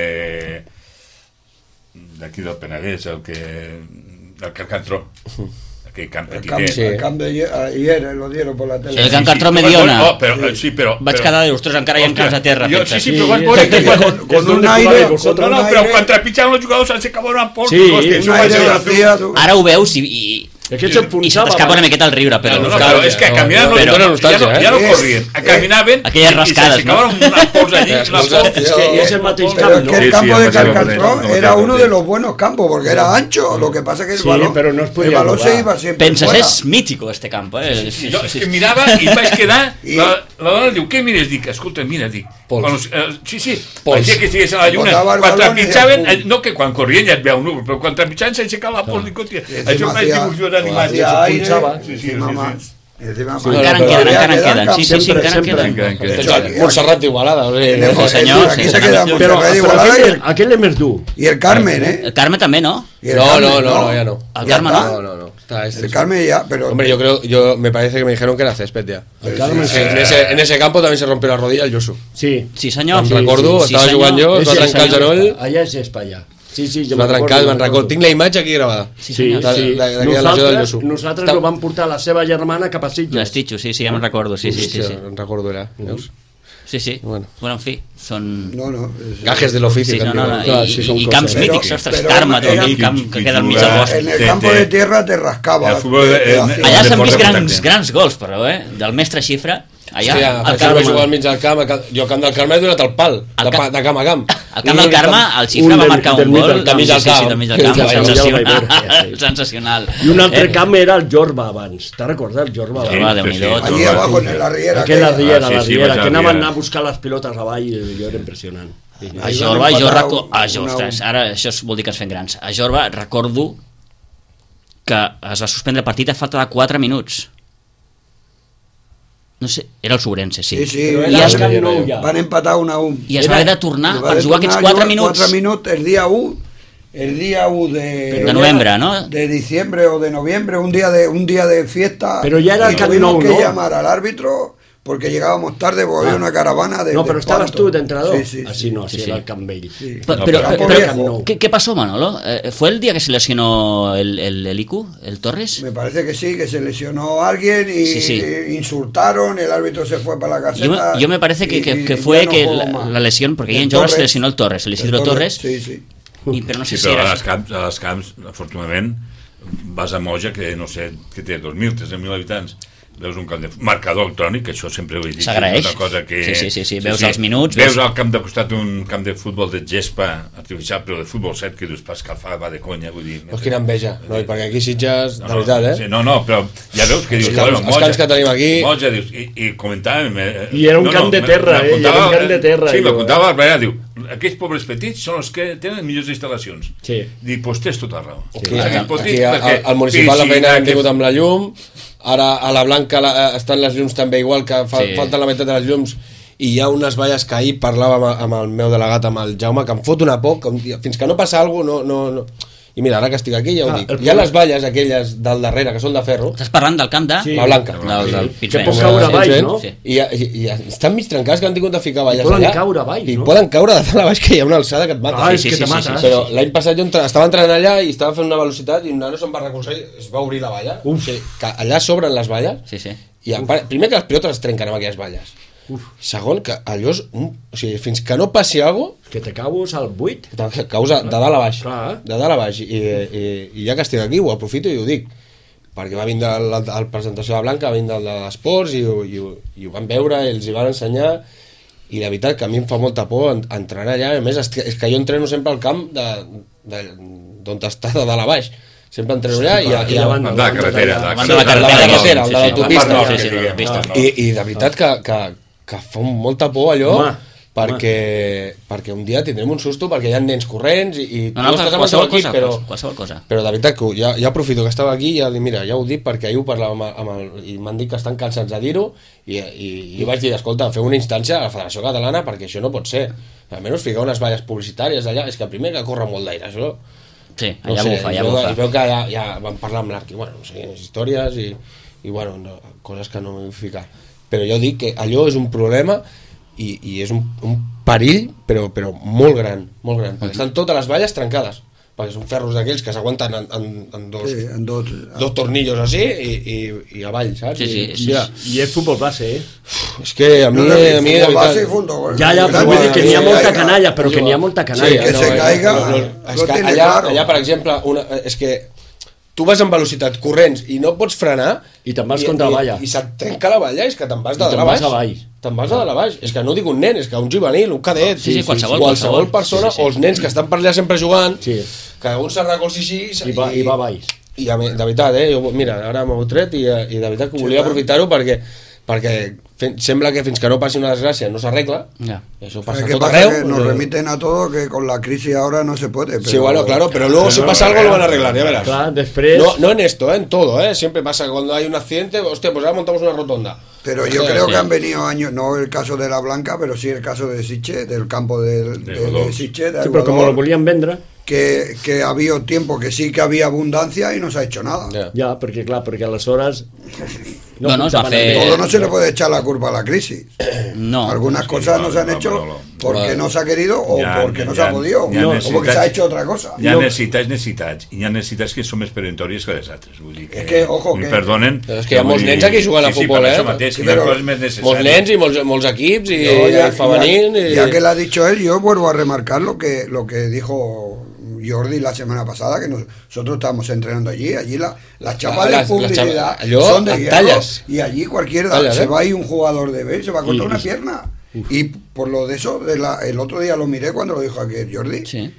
d'aquí del Penedès, el Carcantró. Que camp petiter. El camp de ayer lo dieron por la tele. El Can Cartró Mediona. Però vaig quedar de ostres, encara hi ha camps de terra. Sí, però vas veure que con un aire... No, però quan trepitjaven els jugadors se acabaven amb pols. Ara ho veus i t'escapa una miqueta el riure, però... No, però és que caminaven, ja no corrien, caminaven aquelles rascades, no? I s'aixecaven una pols allí. És el mateix camp, Pero es que el campo de Carcantró era uno de los buenos campos, porque era ancho, lo que pasa que el balón se iba siempre penses, fuera. és mítico este campo, eh? Jo és que mirava i vaig quedar, la dona diu, què mires? Dic, escolta, mira, dic, sí, parecia que estigués a la lluna, quan trepitjaven, no que quan corrien ja et veu núvol, però quan trepitjaven s'aixecava la pols, dic, hòstia, això m'ha dibuixat d'animat. Encara en queden. Sí, encara en queden. Montserrat d'Igualada. Senyor. Aquí se queda Montserrat d'Igualada y aquell és més dur. Y el Carmen, ¿eh? El Carme també, no? No, ya no. El Carme no? No. El Carmen ya, pero... Hombre, me parece que me dijeron que era césped ya. En ese campo también se rompió la rodilla el Josu. Sí, senyor. Em recordo, estava jugant jo, es va trencar el genoll. Allà és Espanya. Sí, es va trencar, me'n recordo. Tinc la imatge aquí gravada. Sí. Nosaltres ho vam portar a la seva germana cap a Sitges. L'Estitxo, sí, ja me'n recordo. Sí. Me'n recordo, era. Veus? Sí. Bueno, en fi, són... Gajes de l'ofici. I camps mítics, ostres, Carme, aquell camp que queda al mig del bosc. En el campo de tierra te rascaba. Allà s'han vist grans gols, però, del mestre Xifra. Allà, el Carme va jugar al mig del camp, jo al camp del Carme he donat el pal, de camp a camp. Al camp del Carme, el Xifra va marcar un gol del mig del camp, sensacional. I un altre camp era el Jorba abans, te'n recordes el Jorba? Allí abajo en la riera. Aquella riera, que anaven a buscar les pilotes avall i allò era impressionant. A Jorba, ostres, ara això vol dir que ens fem grans. A Jorba recordo que es va suspendre el partit a falta de 4 minuts. No sé, era el Sobrense, sí. Van empatar 1-1. I es va haver de tornar per jugar aquests 4 minuts. 4 minuts el dia 1 de novembre, ¿no? De diciembre o de noviembre, un día de fiesta. Pero ya era el Camp Nou, ¿no? Tuvimos que llamar al árbitro porque llegábamos tarde porque había una caravana de... No, pero estabas tú de entrenador. Sí. Así no, así era el Camp Bell. Pero ¿qué pasó, Manolo? ¿Fue el día que se lesionó el IQ, el Torres? Me parece que sí, que se lesionó alguien y insultaron, el árbitro se fue para la caseta. Yo me parece que fue que la lesión, porque ahí en Jorba se lesionó el Torres, el Isidro Torres. Sí. Però no sé si era... A les camps, afortunadament, vas a Moja, que no sé, que té 2.000, 3.000 habitants, veus un camp de marcador electrònic, que això sempre ho he dit. S'agraeix. Sí, veus els minuts. Veus al camp de costat un camp de futbol de gespa artificial, però de futbol set, que dius, Pascal fa, va de conya, vull dir... Pues quina enveja, no? I perquè aquí Sitges, de veritat, eh? No, però ja veus que dius... Els camps que tenim aquí... Moja, dius, i comentàvem... I era un camp de terra, eh? I era un camp de terra. Sí, m'apuntava l'Albert, diu, aquells pobres petits són els que tenen millors instal·lacions. Sí. Dic, doncs tens tota raó. Aquí al municipal la feina hem tingut amb la llum, ara a la Blanca estan les llums també igual, que falten la meitat de les llums, i hi ha unes valles que ahir parlava amb el meu delegat, amb el Jaume, que em fot una por, fins que no passa alguna cosa, no. I mira, ara que estic aquí ja ho dic. Hi ha les valles aquelles del darrere, que són de ferro. Estàs parlant del camp de... La Blanca. Del que pot caure avall, no? I estan mig trencats, que han tingut de ficar valles allà. I poden caure avall, no? I poden caure de dalt a baix, que hi ha una alçada que et mata. És que te mata. Però l'any passat jo estava entrenant allà i estava fent una velocitat i un nano se'n va recolzar i es va obrir la valla. Que allà s'obren les valles. I primer que les pilotes es trenquen amb aquelles valles. Segon, que allò és... O sigui, fins que no passi alguna cosa... Que te caus al buit. Que caus de dalt a baix. De dalt a baix. I ja que estic aquí, ho aprofito i ho dic. Perquè va vindre la presentació de Blanca, va vindre el d'esports i ho van veure, els hi van ensenyar, i la veritat que a mi em fa molta por entrenar allà. A més, és que jo entreno sempre al camp d'on està de dalt a baix. Sempre entreno allà i de la carretera. De la l'autopista. I de veritat que fa molta por allò. perquè un dia tindrem un susto perquè hi ha nens corrents i qualsevol cosa. Però de veritat que ja aprofito que estava aquí i ja ho dic perquè ahir ho parlàvem i m'han dit que estan cansats de dir-ho i vaig dir, escolta, feu una instància a la Federació Catalana perquè això no pot ser, almenys ficar unes valles publicitàries allà, és que primer que corre molt d'aire això. Sí, allà bufa. I veu que ja vam parlar amb l'Arqui, històries i coses que no m'hi vull ficar, però jo dic que allò és un problema i és un perill però molt gran, perquè estan totes les valles trencades, perquè són ferros d'aquells que s'aguanten en dos tornillos així i avall, saps? Sí. I és futbol base, és que a mi de veritat ja, però vull dir que n'hi ha molta canalla, però que n'hi ha molta canalla, que se caiga allà per exemple és que tu vas amb velocitat corrents i no pots frenar i te'n vas contra la valla i se't trenca la valla, és que te'n vas de dalt a baix, és que no dic un nen, és que un juvenil, un cadet, qualsevol persona, o els nens que estan per allà sempre jugant, que un se'n recolzi així i va baix. I de veritat, mira, ara m'ho tret i de veritat que volia aprofitar-ho perquè sembla que fins que no passi una desgràcia no s'arregla, eso pasa tot arreu. Nos remiten a todo que con la crisis ahora no se puede. Sí, bueno, claro, pero luego si pasa algo lo van a arreglar, ya verás. Claro, después... No en esto, en todo, siempre pasa que cuando hay un accidente, hostia, pues ahora montamos una rotonda. Pero yo creo que han venido años, no el caso de La Blanca, pero sí el caso de Sitges, del campo de Sitges. Sí, pero como lo volían vendre... Que había tiempo que sí que había abundancia y no se ha hecho nada. Ya, porque claro, porque a las horas... No se hace... Todo no se le puede echar la culpa a la crisis. No. Algunas cosas no se han hecho porque no se ha querido o porque no se ha podido o porque se ha hecho otra cosa. Hi ha necessitats i hi ha necessitats que són més peremptòries que les altres. Vull dir que, és que ojo, que... perdonen... Però és que hi ha molts nens aquí jugant a futbol, molts nens i molts equips i femenil. Ya que lo ha dicho él, yo vuelvo a remarcar lo que dijo Jordi la semana pasada, que nosotros estábamos entrenando allí las chapas de publicidad son de hierro, y allí cualquiera se va a ir un jugador de B, se va a cortar una pierna. Y por lo de eso, el otro día lo miré cuando lo dijo aquí Jordi. Sí.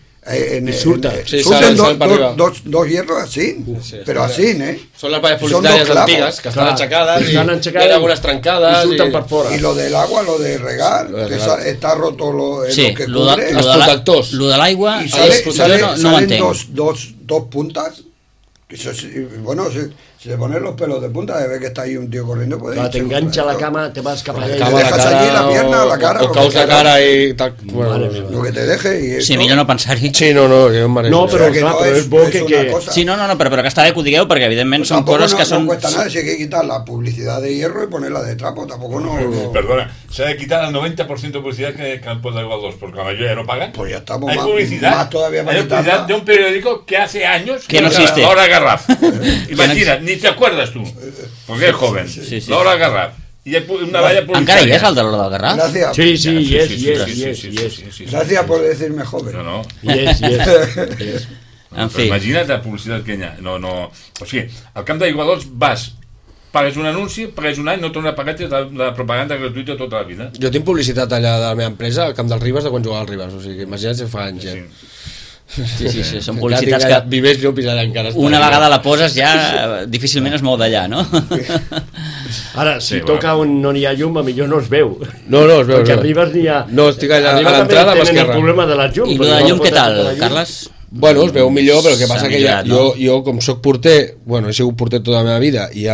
Surten dos hierros así, pero así, Son las vallas publicitàries antigues que estan aixecades i hi ha algunes trencades i surten per fora. Y lo del agua, lo de regar, que está roto lo que cubre. Els protectors. Lo de l'aigua, no ho entenc. Dos puntas. Eso es, bueno, si le pones los pelos de punta de ver que está ahí un tío corriendo, puede te engancha la cama, te vas cap allà. Te dejas allí la pierna, la cara. O caus la cara i... Lo que te deje. Sí, millor no pensar-hi. Sí, no, però és bo que... Sí, no, però que està bé que ho digueu, perquè evidentment són coses que són... No cuesta nada, si hay que quitar la publicidad de hierro y ponerla de trapo, tampoco no... Perdona, se ha de quitar el 90% de publicidad que han puesto igual dos, porque la mayoría no pagan. Pues ya estamos hay publicidad, más todavía para hay publicidad de un periódico que hace años que no existe. Laura Garraf. Imagina, ni te acuerdas tú, porque es joven. Laura Garraf. Y hay una valla publicitaria. Encara hi és el de l'Hora del Garraf? Gracias. Sí. Gracias por decirme joven. No. Yes. En fi. Imagina't la publicitat que hi ha. No. O sigui, al camp d'Aiguadols vas, pagues un anunci, pagues un any, no tornes a pagar la propaganda gratuïta tota la vida. Jo tinc publicitat allà de la meva empresa al camp del Ribes de quan jugava al Ribes, o sigui, imagina't si fa anys, Sí, són publicitats que viveix llopis allà encara. Una vegada la poses ja difícilment es mou d'allà, no? Ara, si toca on no n'hi ha llum, a millor no es veu. No es veu. Perquè arribes n'hi ha... No, estic allà a l'entrada a l'esquerra. Tenen el problema de la llum. I la llum què tal, Carles? Bueno, es veu millor, però el que passa que jo com soc porter, bueno, he sigut porter tota la meva vida, i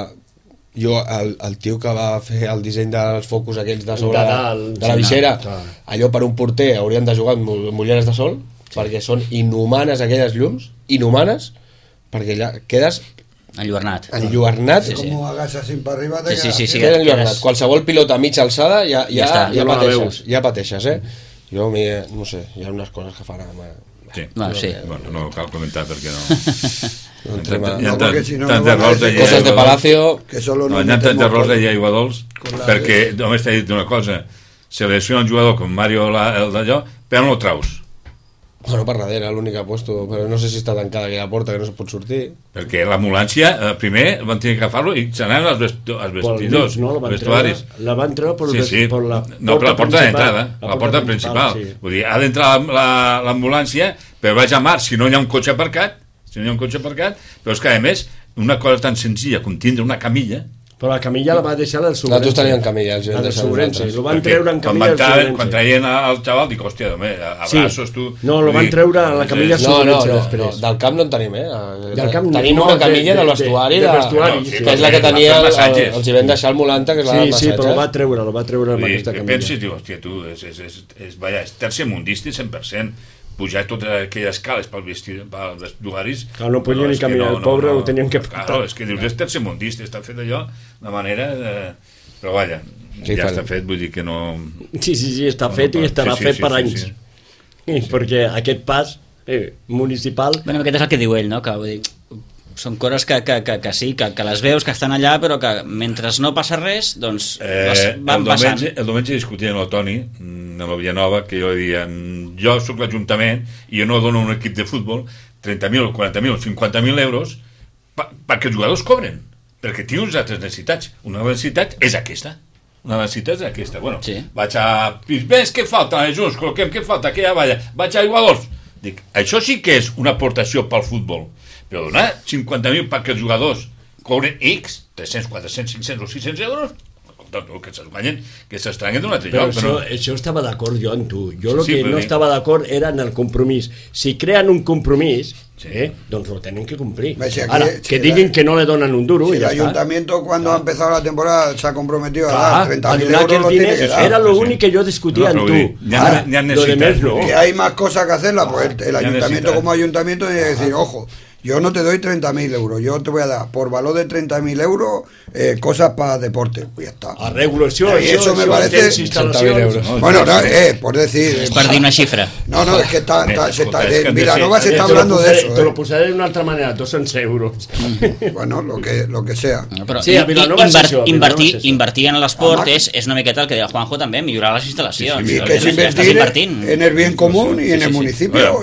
el tio que va fer el disseny dels focus aquells de sobre de la visera, allò per un porter haurien de jugar amb ulleres de sol, perquè són inhumanes aquelles llums, inhumanes, perquè allà quedes enlluernat. Com ho hagas así per arriba te quedes enlluernat. Qualsevol pilota a mitja alçada ja pateixes, Jo, no sé, hi ha unes coses que fan Bueno, no cal comentar perquè no. Hi ha coses de Palacio, hi ha tants errors d'allà a Aiguadols, perquè només t'he dit una cosa, se lesiona un jugador com Mario d'allò, però no el traus. Bueno, per darrere, l'únic que ha puesto, però no sé si està tancada aquella porta que no se pot sortir. Perquè l'ambulància, primer van tenir que agafar-lo i s'anaven als vestidors, als vestuaris. La van treure per la porta d'entrada, la porta principal. Vull dir, ha d'entrar l'ambulància, però vaig a mar, si no hi ha un cotxe aparcat, però és que a més, una cosa tan senzilla com tindre una camilla, Però la camilla la va deixar el Sobrense. Nosaltres teníem camilla. La del Sobrense. Lo van treure en camilla el Sobrense. Quan traien el xaval, dic, hòstia, abraços, tu... No, lo van treure a la camilla Sobrense després. No, del camp no en tenim, Del camp tenim una camilla del vestuari, que és la que tenia, els hi vam deixar al Molanta, que és la del massatge. Sí, però lo va treure amb aquesta camilla. Pensis, diu, hòstia, tu, és tercermundista 100%. Pujar totes aquelles cales pels vestuaris... Clar, no podia ni caminar, el pobre ho tenien que portar. Clar, és que dius, és tercermundista, està fet allò de manera... Però vaja, ja està fet, vull dir que no... Sí, està fet i estarà fet per anys. Perquè aquest pas municipal... Bueno, aquest és el que diu ell, no? Que vull dir, són coses que sí, que les veus, que estan allà, però que mentre no passa res, doncs van passant. El diumenge discutia amb el Toni, a la Villanova, que jo deia, jo sóc l'Ajuntament i jo no dono un equip de futbol 30.000, 40.000, 50.000 euros perquè els jugadors cobren, perquè tinc unes altres necessitats. Una necessitat és aquesta. Bueno, sí. Vaig a... Ves, què falta, Jesús? Col·loquem, què falta? Que ja vaig a Igualos. Dic, això sí que és una aportació pel futbol. Però donar 50.000 perquè els jugadors cobren X, 300, 400, 500 o 600 euros, que se'ls guanyen, que s'estranguen d'un altre lloc. Però això estava d'acord jo amb tu. Jo el que no estava d'acord era en el compromís. Si creen un compromís, doncs lo tenen que cumplir. Ahora, que digan que no le donan un duro. Si el ayuntamiento cuando ha empezado la temporada se ha comprometido a dar 30.000 euros, lo tiene que dar. Era lo único que yo discutía en tú. Lo demás no. Que hay más cosas que hacerla, pues el ayuntamiento como ayuntamiento tiene que decir, ojo, yo no te doy 30.000 euros, yo te voy a dar por valor de 30.000 euros cosas para deporte. Pues ya está. Arreglo eso me parece 60.000 euros. Bueno, por decir. Es per dir una xifra. No, es que Vilanova se está hablando de eso. Te lo pusaré de una altra manera, 200 euros. Bueno, lo que sea. No, però sí, a Vilanova invertir en l'esport és una miqueta el que deia Juanjo també, millorar les instal·lacions. Sí, que és invertir en el bien común i en el municipio.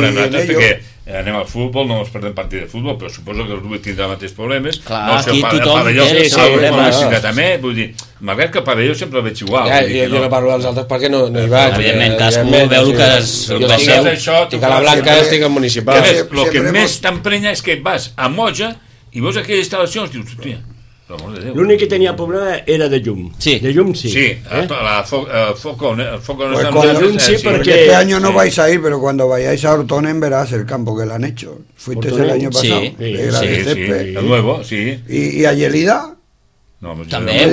Anem al futbol, no ens perdem partit de futbol, però suposo que els dues tindran els mateixos problemes. Clar, no sé, aquí tothom té els problemes. També, vull dir, malgrat que el pavelló sempre el veig igual. Jo no parlo dels altres perquè no hi vaig. Evidentment, cadascú veu el que és seu. Estic a la Blanca, estic al municipal. El que més t'emprenya és que vas a Moja i veus aquelles instal·lacions i dius, hòstia, l'únic que tenia problema era de llum. De llum sí. Sí, el foco no está porque este año no vais a ir, pero cuando vayáis a Hortonen verás el campo que le han hecho. Fuiste el año pasado. Sí, el nuevo, sí. ¿Y a Yelida? No, també,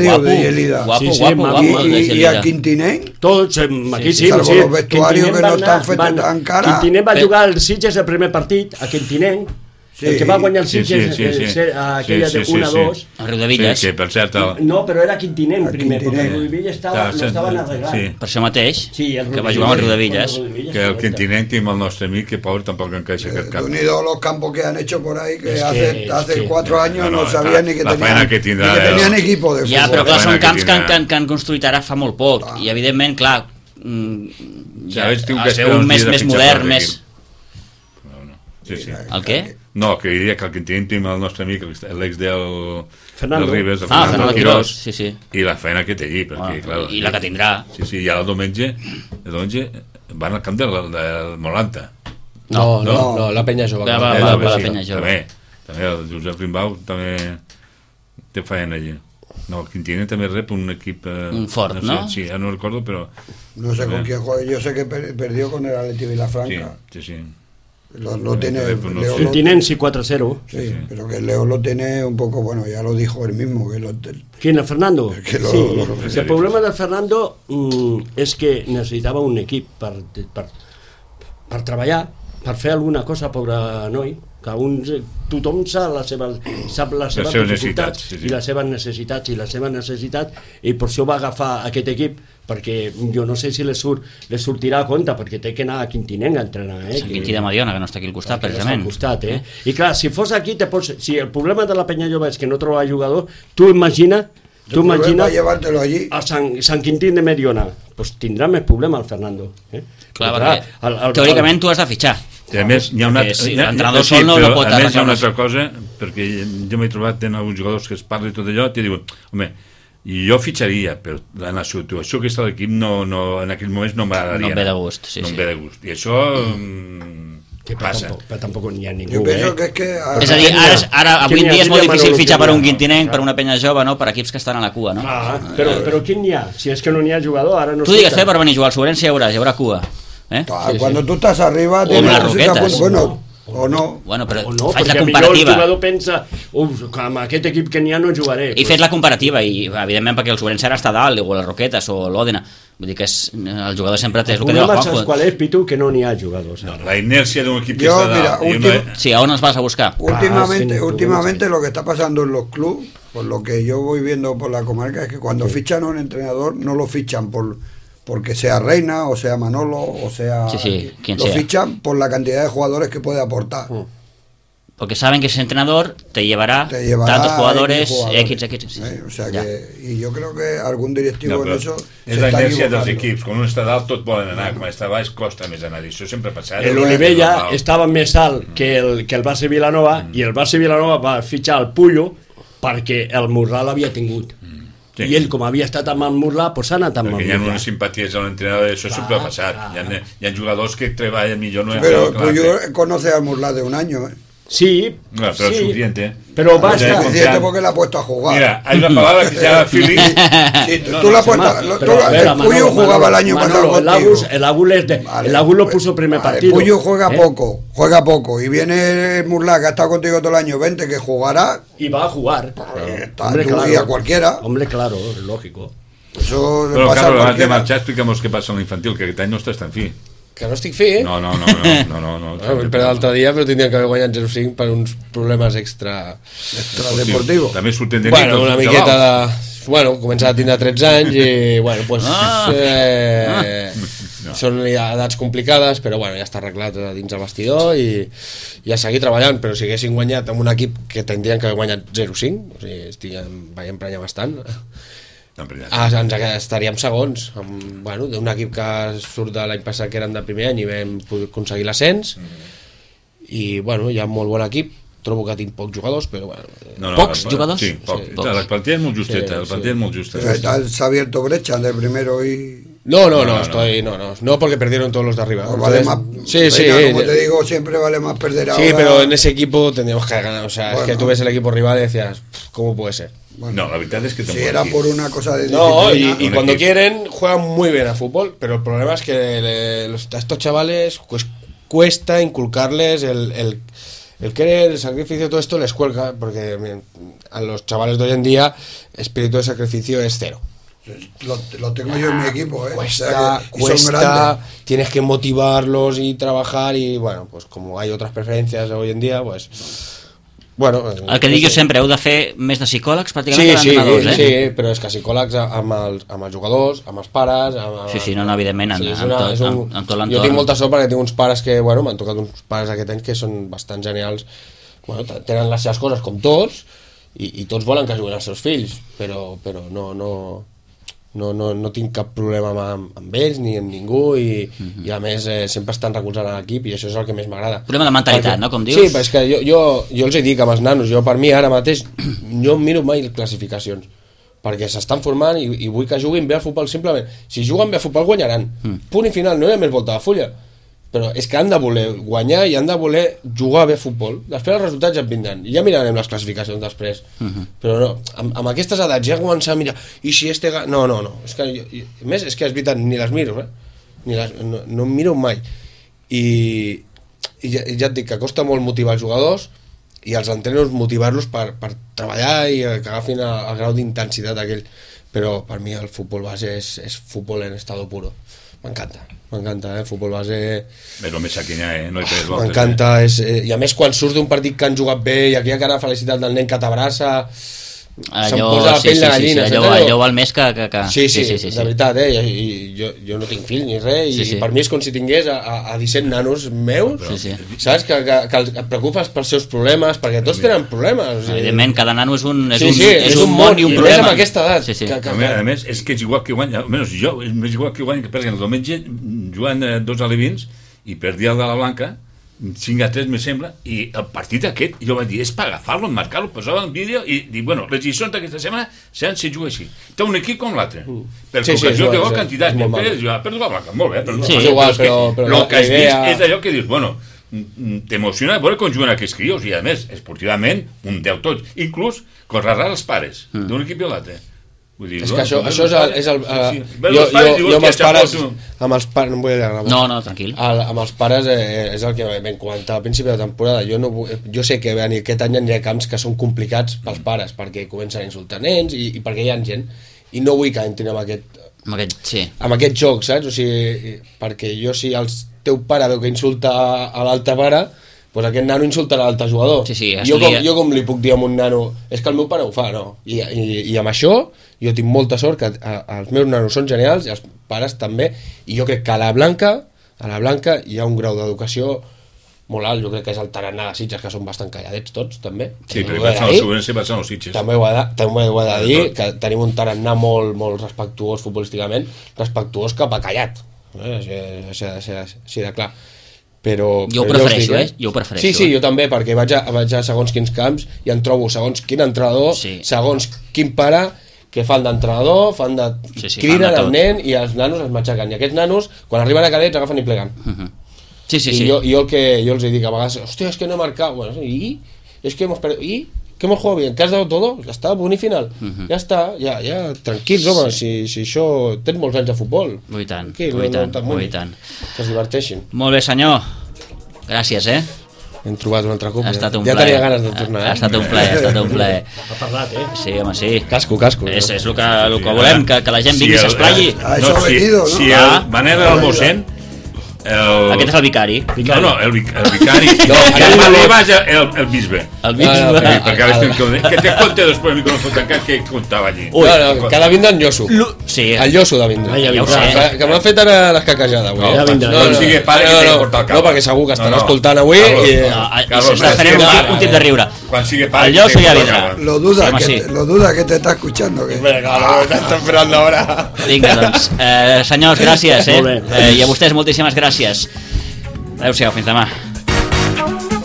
guapo. ¿Y a Quintinén? Tots, aquí sí. Salvo los vestuarios que no están fets tan cara. Quintinén va jugar al Sitges el primer partit, a Quintinén. El que va guanyar el Sitges aquella de 1-2 a Riudevilles. Sí, per cert. No, però era Quintinén primer, perquè el Riudevilles l'estaven arreglant. Per això mateix, que va jugar amb el Riudevilles. Que el Quintinén tenim el nostre amic, que pobre tampoc encaixa aquest camp. Unido los campos que han hecho por ahí, que hace 4 años no sabían ni que tenían equipo de fútbol. Ja, però clar, són camps que han construït ara fa molt poc, i evidentment, clar, es veu un més modern, més... El què? No, que diria que el Quintinén tenim el nostre amic, l'ex del Ribes, el Fernando Quirós, i la feina que té allí, perquè, clar... I la que tindrà. Sí, i ara el diumenge van al camp del Molanta. No, la Penya Jove. La Penya Jove. També el Josep Rimbau també té feina allí. No, el Quintinén també rep un equip... Un fort, ¿no? Sí, no recordo, però... No sé con quién juega, yo sé que perdió con el Atleti Vilafranca. Sí. Lo tiene Quintinén sí 4-0. Sí, pero que Leo lo tiene un poco, bueno, ya lo dijo él mismo. ¿Quién, el Fernando? El problema de Fernando és que necessitava un equip per treballar, per fer alguna cosa, pobre noi, que tothom sap les seves dificultats i les seves necessitats, i per això va agafar aquest equip, perquè jo no sé si les sortirà a compte, perquè té que anar a Quintinén a entrenar. Sant Quintí de Mediona, que no està aquí al costat, precisament. I clar, si fos aquí, si el problema de la Penya Jove és que no troba jugador, tu imagina a Sant Quintí de Mediona, pues tindrà més problema el Fernando. Clar, teòricament tu has de fitxar. I a més, hi ha una altra cosa, perquè jo m'he trobat en alguns jugadors que es parla i tot allò, i diuen, home, jo fitxaria, però la situació que està a l'equip en aquell moment no m'agradaria. No em ve de gust. I això Però tampoc n'hi ha ningú. Jo penso que és que... És a dir, ara avui en dia és molt difícil fitxar per un quintinenc, per una penya jove, no? Per equips que estan a la cua, no? Però quin n'hi ha? Si és que no n'hi ha jugador, ara no... Tu digues, per venir a jugar al Sobrense hi haurà cua. Cuando tú estás arriba... O amb les roquetes. O no. Bueno, però faig la comparativa. El jugador pensa, amb aquest equip que n'hi ha no jugaré. I fes la comparativa, i evidentment perquè el Sobrense ara està dalt, o les Roquetes, o l'Òdena. Vull dir que el jugador sempre té el que diu el Juanjo. Qual és, Pitu, que no n'hi ha jugadors. La inèrcia d'un equip que està dalt. Sí, ¿a dónde nos vas a buscar? Últimamente lo que está pasando en los clubes, por lo que yo voy viendo por la comarca, es que cuando fichan a un entrenador, no lo fichan porque sea Reina, o sea Manolo, o sea... quien lo sea. fichan por la cantidad de jugadores que puede aportar. Porque saben que ese entrenador te llevará tantos jugadores, X. O sea que, y yo creo que algún directivo en eso és la inèrcia dels equips, quan un està dalt tot volen anar, quan està baix costa més anar, això sempre ha passat. L'Olivella estava més alt que el Barça Vilanova, i el Barça Vilanova va fitxar el Puyo perquè el Murlà l'havia tingut. I ell, com havia estat amb el Murlà, doncs s'ha anat amb el Murlà. Perquè hi ha unes simpaties a l'entrenador, això sempre ha passat. Hi ha jugadors que treballen millor. Pero Puyo conoce al Murlà de un año, Sí, pero es suficiente. Pero basta. Es suficiente porque la ha puesto a jugar. Mira, hay una palabra que se llama feeling. Sí, tú la has puesto. El Puyo jugaba el año pasado. El Agus lo puso primer partido. El Puyo juega poco. Y viene el Murlà, que ha estado contigo todo el año, 20, que jugará. Y va a jugar. Y a cualquiera. Hombre, claro, lógico. Eso le pasa a cualquiera. Antes de marxar, explicamos què passa en l'infantil, que aquest any no estàs tan fi. Que no estic fi, No. Per l'altre dia, però tindríem que haver guanyat 0-5 per uns problemes extradeportivos. També surten de nit. Una miqueta de... comença a tindre 13 anys i, són edats complicades, però ja està arreglat dins el vestidor i a seguir treballant, però si haguessin guanyat amb un equip que tindrien que haver guanyat 0-5, o sigui, veiem prenya bastant, ens estaríem segons d'un equip que surt de l'any passat que eren de primer any i vam aconseguir l'ascens i hi ha molt bon equip, trobo que tinc pocs jugadors, però ¿Pocs jugadors? Sí, pocs. La plantilla és molt justeta, ¿Se ha abierto brecha de primero y...? No, porque perdieron todos los de arriba. Vale más, sí. Como te digo, siempre vale más perder ahora. Sí, pero en ese equipo tendríamos que ganar. O sea, es que tú ves el equipo rival y decías, ¿cómo puede ser? No, la verdad es que... Si era por una cosa de... No, y cuando quieren, juegan muy bien a fútbol, pero el problema es que a estos chavales pues cuesta inculcarles el querer, el sacrificio, todo esto les cuelga, porque a los chavales de hoy en día, espíritu de sacrificio es cero. Lo tengo yo en mi equipo, cuesta, tienes que motivarlos y trabajar y pues como hay otras preferencias hoy en día, pues el que dic jo sempre, heu de fer més de psicòlegs pràcticament que d'entrenadors, Sí, però és que psicòlegs amb els jugadors, amb els pares... evidentment, amb tot l'entorn. Jo tinc molta sort perquè tinc uns pares que, m'han tocat uns pares aquest any que són bastant genials, tenen les seves coses com tots i tots volen que juguen els seus fills, però no tinc cap problema amb ells ni amb ningú i a més sempre estan recolzant l'equip i això és el que més m'agrada. Problema de mentalitat, no? Com dius? Sí, però és que jo els he dit amb els nanos, per mi ara mateix jo miro mai les classificacions perquè s'estan formant i vull que juguin bé al futbol simplement. Si juguen bé al futbol guanyaran. Punt i final, no hi ha més volta de fulla. Però és que han de voler guanyar i han de voler jugar bé a futbol. Després els resultats ja en vindran i ja mirarem les classificacions després. Però no, amb aquestes edats ja començar a mirar i si no, és que més és que és veritat, ni les miro no em miro mai i ja et dic que costa molt motivar els jugadors i els entrenos motivar-los per treballar i que agafin el grau d'intensitat aquell, però per mi el futbol base és futbol en estado puro. M'encanta, futbol base... És el més aquí, no hi tres voltes. M'encanta, i a més quan surts d'un partit que han jugat bé i aquella cara de felicitat del nen que t'abraça, se'm posa la pell de gallina. Allò val més que... Sí, de veritat, i jo no tinc fills ni res, i per mi és com si tingués a 17 nanos meus, saps? Que et preocupes pels seus problemes, perquè tots tenen problemes. Evidentment, cada nano és un món i un problema. I més amb aquesta edat. A més, és que és igual que guanya, almenys jo, és igual que guanya que perdi el diumenge jugant 2 alevins i perdia el de la Blanca 5-3 me sembla, i el partit aquest jo vaig dir, és per agafar-lo, marcar-lo, posar-lo en vídeo i dir, les lliçons d'aquesta setmana seran si juga així, té un equip com l'altre per l'ocasió que vol quantitat ha perdut la Blanca, molt bé, però el que has vist és allò que dius, t'emociona veure com juguen aquests crios i a més, esportivament, un 10 tots, inclús correrà els pares d'un equip i l'altre. És que això és el... Jo amb els pares... no em vull allargar. No, tranquil. Amb els pares és el que vam comentar al principi de temporada. Jo sé que aquest any hi ha camps que són complicats pels pares, perquè comencen a insultar nens i perquè hi ha gent, i no vull que entrin amb aquest joc, saps? O sigui, perquè si el teu pare veu que insulta a l'altre pare, doncs aquest nano insultarà l'altre jugador. Jo com li puc dir a un nano, és que el meu pare ho fa, no? I amb això jo tinc molta sort que els meus nanos són genials i els pares també, i jo crec que a la Blanca hi ha un grau d'educació molt alt. Jo crec que és el tarannà de Sitges, que són bastant calladets tots també. Sí, però vaig als Sitges. També ho he de dir, que tenim un tarannà molt respectuós futbolísticament, respectuós cap a callat, així de clar. Però jo ho prefereixo, jo ho prefereixo. Sí, jo també, perquè vaig a segons quins camps i em trobo segons quin entrenador, segons quin pare, que fan d'entrenador, criden al nen i els nanos es matxaquen. I aquests nanos, quan arriben a cadets, agafen i pleguen. I jo els dic a vegades, hòstia, és que no he marcat. Bueno, ¿y? Es que hemos perdido. ¿Y? ¿Que hemos jugado bien? ¿Que has dado todo? Ya está, punt i final. Ja està, ja, tranquils, home, si això... Tens molts anys de futbol. I tant, que es diverteixin. Molt bé, senyor. Gràcies, Hem trobat un altre cop. Ha estat un plaer. Ja tenia ganes de tornar, Ha estat un plaer. Ha parlat, Sí, home, sí. Casco. És el que volem, que la gent vingui i s'esplai. Si el Manel del Mossèn... Aquest és el vicari. No, el vicari. El bisbe. El bisbe. Perquè ara estic... Que te conte després el micròfon tancat que contava allí. Que ha de vindre en Lloso. Sí. El Lloso de vindre. Ja ho sé. Que m'han fet ara l'escaquejada avui. No sigui pare que t'he portat el cap. No, perquè segur que estarà escoltant avui i... Farem un tip de riure. Quan sigui pare... El Lloso ja vindrà. Lo duda que te está escuchando. Venga, está esperando ahora. Vinga, doncs. Senyors, gràcies, I a vostès moltíssimes gràcies. Adéu-siau, fins demà.